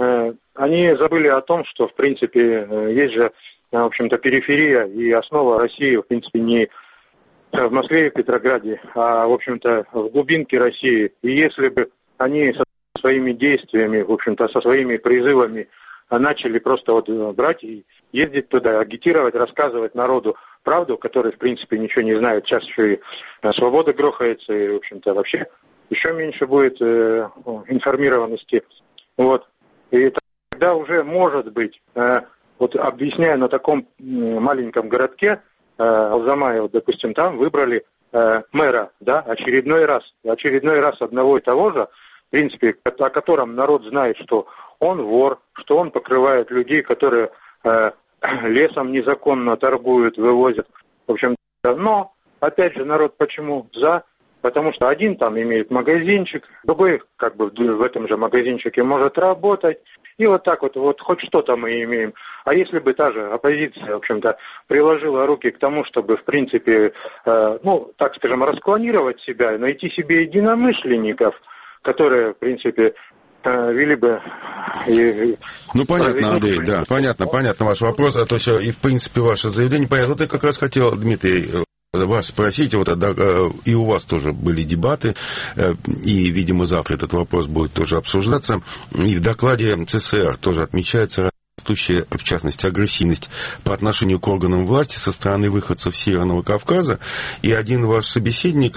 они забыли о том, что, в принципе, есть же, в общем-то, периферия и основа России, в принципе, не в Москве и Петрограде, а, в общем-то, в глубинке России. И если бы они со своими действиями, в общем-то, со своими призывами начали просто вот брать и ездить туда, агитировать, рассказывать народу правду, который, в принципе, ничего не знает, сейчас еще и свобода грохается, и, в общем-то, вообще еще меньше будет э, информированности. Вот. И тогда уже, может быть, э, вот объясняя на таком маленьком городке, Алзамаева, допустим, там выбрали э, мэра, да, очередной раз, очередной раз одного и того же, в принципе, о котором народ знает, что он вор, что он покрывает людей, которые э, лесом незаконно торгуют, вывозят, в общем, но, опять же, народ почему за? Потому что один там имеет магазинчик, другой как бы в этом же магазинчике может работать. И вот так вот, вот хоть что-то мы имеем. А если бы та же оппозиция, в общем-то, приложила руки к тому, чтобы, в принципе, э, ну, так скажем, расклонировать себя, найти себе единомышленников, которые, в принципе, э, вели бы... И, ну, понятно, Андрей, да, понятно, понятно ваш вопрос. А то есть, и, в принципе, ваше заявление понятно. Вот я как раз хотел, Дмитрий, вас спросить, вот и у вас тоже были дебаты, и, видимо, завтра этот вопрос будет тоже обсуждаться, и в докладе ЦСР тоже отмечается растущая, в частности, агрессивность по отношению к органам власти со стороны выходцев Северного Кавказа, и один ваш собеседник,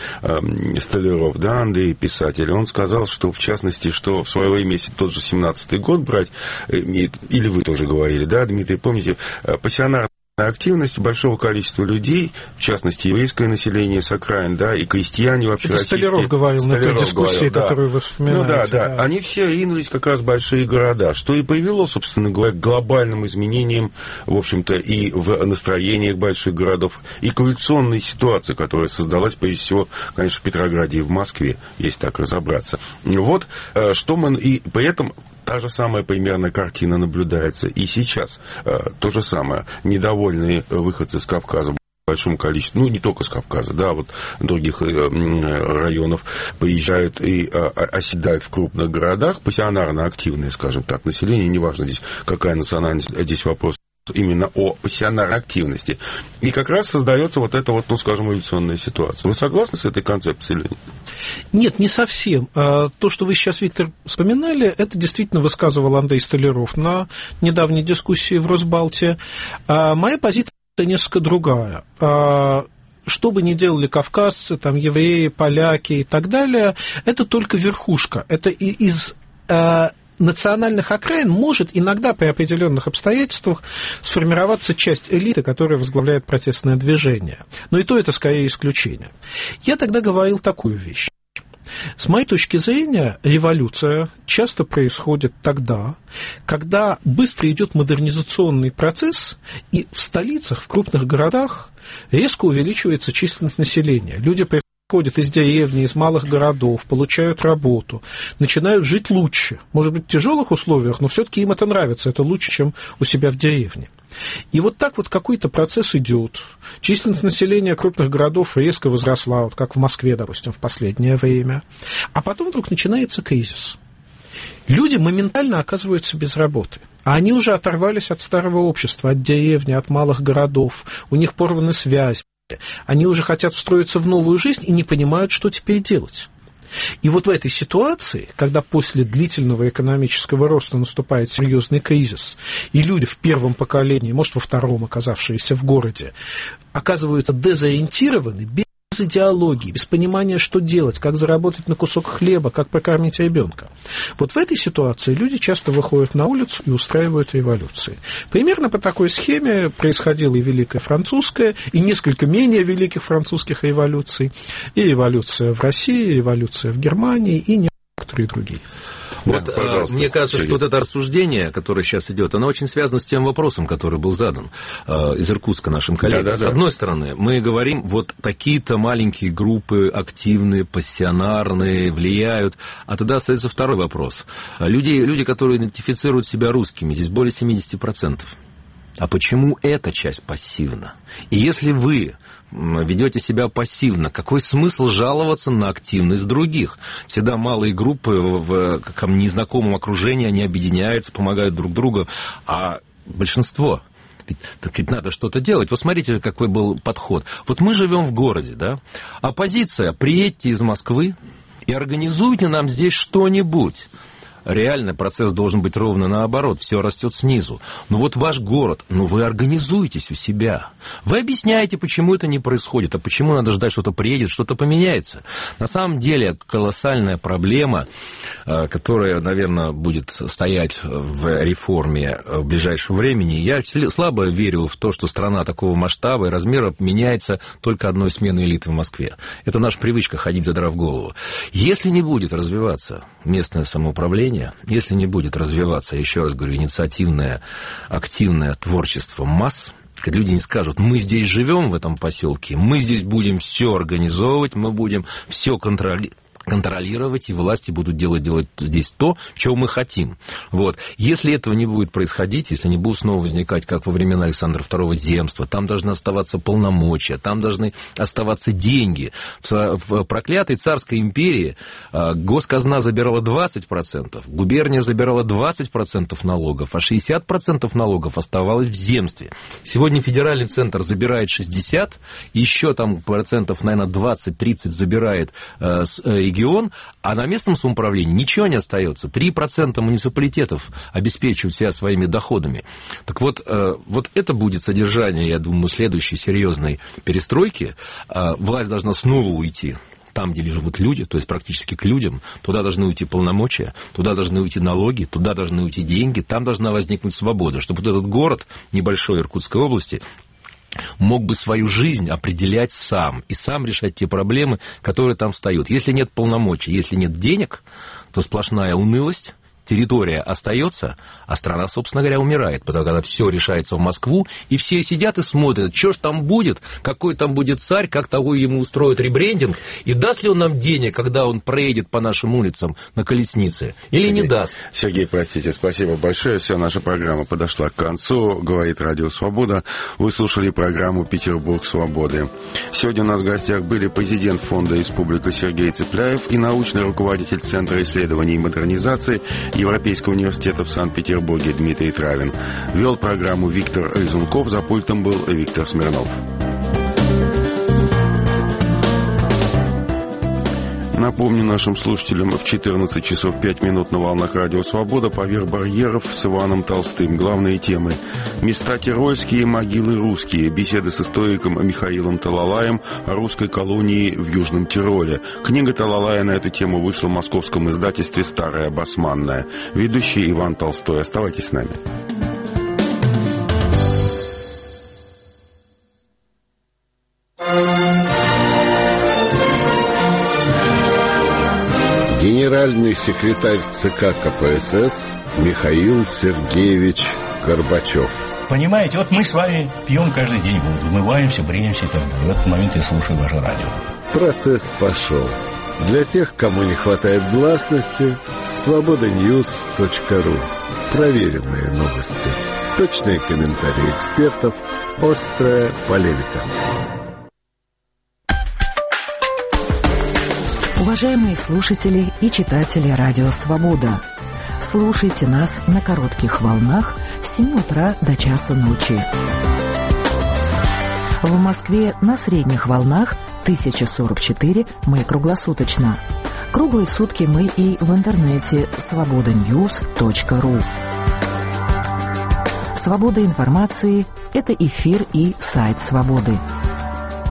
Столяров, да, Андрей, писатель, он сказал, что, в частности, что в свое время, если тот же семнадцатый год брать, или вы тоже говорили, да, Дмитрий, помните, пассионарная активность большого количества людей, в частности, еврейское население с окраин, да, и крестьяне вообще это российские. Столяров говорил Столяров на той дискуссии, говорил, да. которую вы вспоминаете. Ну да, да, да, они все ринулись как раз в большие города, что и привело, собственно говоря, к глобальным изменениям, в общем-то, и в настроениях больших городов, и к эволюционной ситуации, которая создалась, прежде всего, конечно, в Петрограде и в Москве, если так разобраться. Вот, что мы, и при этом та же самая примерно картина наблюдается и сейчас. То же самое. Недовольные выходцы с Кавказа, большому количеству, ну, не только с Кавказа, да, вот других районов приезжают и оседают в крупных городах, пассионарно активные, скажем так, население, неважно здесь, какая национальность, здесь вопрос именно о пассионарной активности. И как раз создается вот эта вот, ну, скажем, эволюционная ситуация. Вы согласны с этой концепцией или нет? Нет, не совсем. То, что вы сейчас, Виктор, вспоминали, это действительно высказывал Андрей Столяров на недавней дискуссии в Росбалте. Моя позиция несколько другая. что бы ни делали кавказцы, там, евреи, поляки и так далее, это только верхушка. Это из э, национальных окраин может иногда при определенных обстоятельствах сформироваться часть элиты, которая возглавляет протестное движение. Но и то это скорее исключение. Я тогда говорил такую вещь. С моей точки зрения, революция часто происходит тогда, когда быстро идет модернизационный процесс, и в столицах, в крупных городах резко увеличивается численность населения. Люди приходят из деревни, из малых городов, получают работу, начинают жить лучше. Может быть, в тяжелых условиях, но все-таки им это нравится, это лучше, чем у себя в деревне. И вот так вот какой-то процесс идет. Численность населения крупных городов резко возросла, вот как в Москве, допустим, в последнее время. А потом вдруг начинается кризис. Люди моментально оказываются без работы. А они уже оторвались от старого общества, от деревни, от малых городов. У них порваны связи. Они уже хотят встроиться в новую жизнь и не понимают, что теперь делать. И вот в этой ситуации, когда после длительного экономического роста наступает серьезный кризис, и люди в первом поколении, может, во втором, оказавшиеся в городе, оказываются дезориентированы, без идеологии, без понимания, что делать, как заработать на кусок хлеба, как прокормить ребенка. Вот в этой ситуации люди часто выходят на улицу и устраивают революции. Примерно по такой схеме происходила и Великая Французская, и несколько менее великих французских революций, и революция в России, и революция в Германии, и некоторые другие. Вот, да, мне кажется, Сергей. что вот это рассуждение, которое сейчас идет, оно очень связано с тем вопросом, который был задан э, из Иркутска нашим коллегам. Да, да, да. С одной стороны, мы говорим, вот такие-то маленькие группы, активные, пассионарные, влияют. А тогда остается второй вопрос. Люди, люди, которые идентифицируют себя русскими, здесь более семьдесят процентов. А почему эта часть пассивна? И если вы ведете себя пассивно, какой смысл жаловаться на активность других? Всегда малые группы в незнакомом окружении, они объединяются, помогают друг другу, а большинство... Ведь, так ведь надо что-то делать. Вот смотрите, какой был подход. Вот мы живем в городе, да? Оппозиция, приедьте из Москвы и организуйте нам здесь что-нибудь. Реально процесс должен быть ровно наоборот, все растет снизу. Но вот ваш город, ну вы организуетесь у себя. Вы объясняете, почему это не происходит, а почему надо ждать, что-то приедет, что-то поменяется. На самом деле колоссальная проблема, которая, наверное, будет стоять в реформе в ближайшем времени. Я слабо верю в то, что страна такого масштаба и размера меняется только одной сменой элиты в Москве. Это наша привычка ходить задрав голову. Если не будет развиваться местное самоуправление, если не будет развиваться, еще раз говорю, инициативное, активное творчество масс, когда люди не скажут, мы здесь живем в этом поселке, мы здесь будем все организовывать, мы будем все контролировать, контролировать, и власти будут делать, делать здесь то, чего мы хотим. Вот. Если этого не будет происходить, если не будут снова возникать, как во времена Александра второго, земства, там должны оставаться полномочия, там должны оставаться деньги. В, в проклятой царской империи госказна забирала двадцать процентов, губерния забирала двадцать процентов налогов, а шестьдесят процентов налогов оставалось в земстве. Сегодня федеральный центр забирает шестьдесят процентов, еще там процентов, наверное, двадцать-тридцать забирает э, регион, а на местном самоуправлении ничего не остается. три процента муниципалитетов обеспечивают себя своими доходами. Так вот, вот это будет содержание, я думаю, следующей серьезной перестройки. Власть должна снова уйти там, где живут люди, то есть практически к людям. Туда должны уйти полномочия, туда должны уйти налоги, туда должны уйти деньги, там должна возникнуть свобода, чтобы вот этот город небольшой Иркутской области мог бы свою жизнь определять сам и сам решать те проблемы, которые там встают. Если нет полномочий, если нет денег, то сплошная унылость, территория остается, а страна, собственно говоря, умирает, потому что когда все решается в Москву, и все сидят и смотрят, что ж там будет, какой там будет царь, как того ему устроят ребрендинг, и даст ли он нам денег, когда он проедет по нашим улицам на колеснице, или Сергей, не даст. Сергей, простите, спасибо большое. Все, наша программа подошла к концу. Говорит Радио Свобода. Вы слушали программу «Петербург свободы». Сегодня у нас в гостях были президент Фонда «Республика» Сергей Цепляев и научный руководитель Центра исследований и модернизации Европейского университета в Санкт-Петербурге Дмитрий Травин. Вел программу Виктор Резунков, за пультом был Виктор Смирнов. Напомню нашим слушателям, в четырнадцать часов пять минут на волнах Радио Свобода «Поверх барьеров» с Иваном Толстым. Главные темы: места тирольские, могилы русские, беседы с историком Михаилом Талалаем о русской колонии в Южном Тироле. Книга Талалая на эту тему вышла в московском издательстве «Старая Басманная». Ведущий Иван Толстой. Оставайтесь с нами. Генеральный секретарь ЦК КПСС Михаил Сергеевич Горбачев. Понимаете, вот мы с вами пьем каждый день воду, умываемся, бреемся и так далее. В этот момент я слушаю ваше радио. Процесс пошел. Для тех, кому не хватает гласности, свобода ньюс точка ру. Проверенные новости, точные комментарии экспертов, острая полемика. Уважаемые слушатели и читатели Радио Свобода, слушайте нас на коротких волнах с семи утра до часу ночи. В Москве на средних волнах тысяча сорок четыре мы круглосуточно. Круглые сутки мы и в интернете свобода ньюс точка ру. Свобода информации – это эфир и сайт Свободы.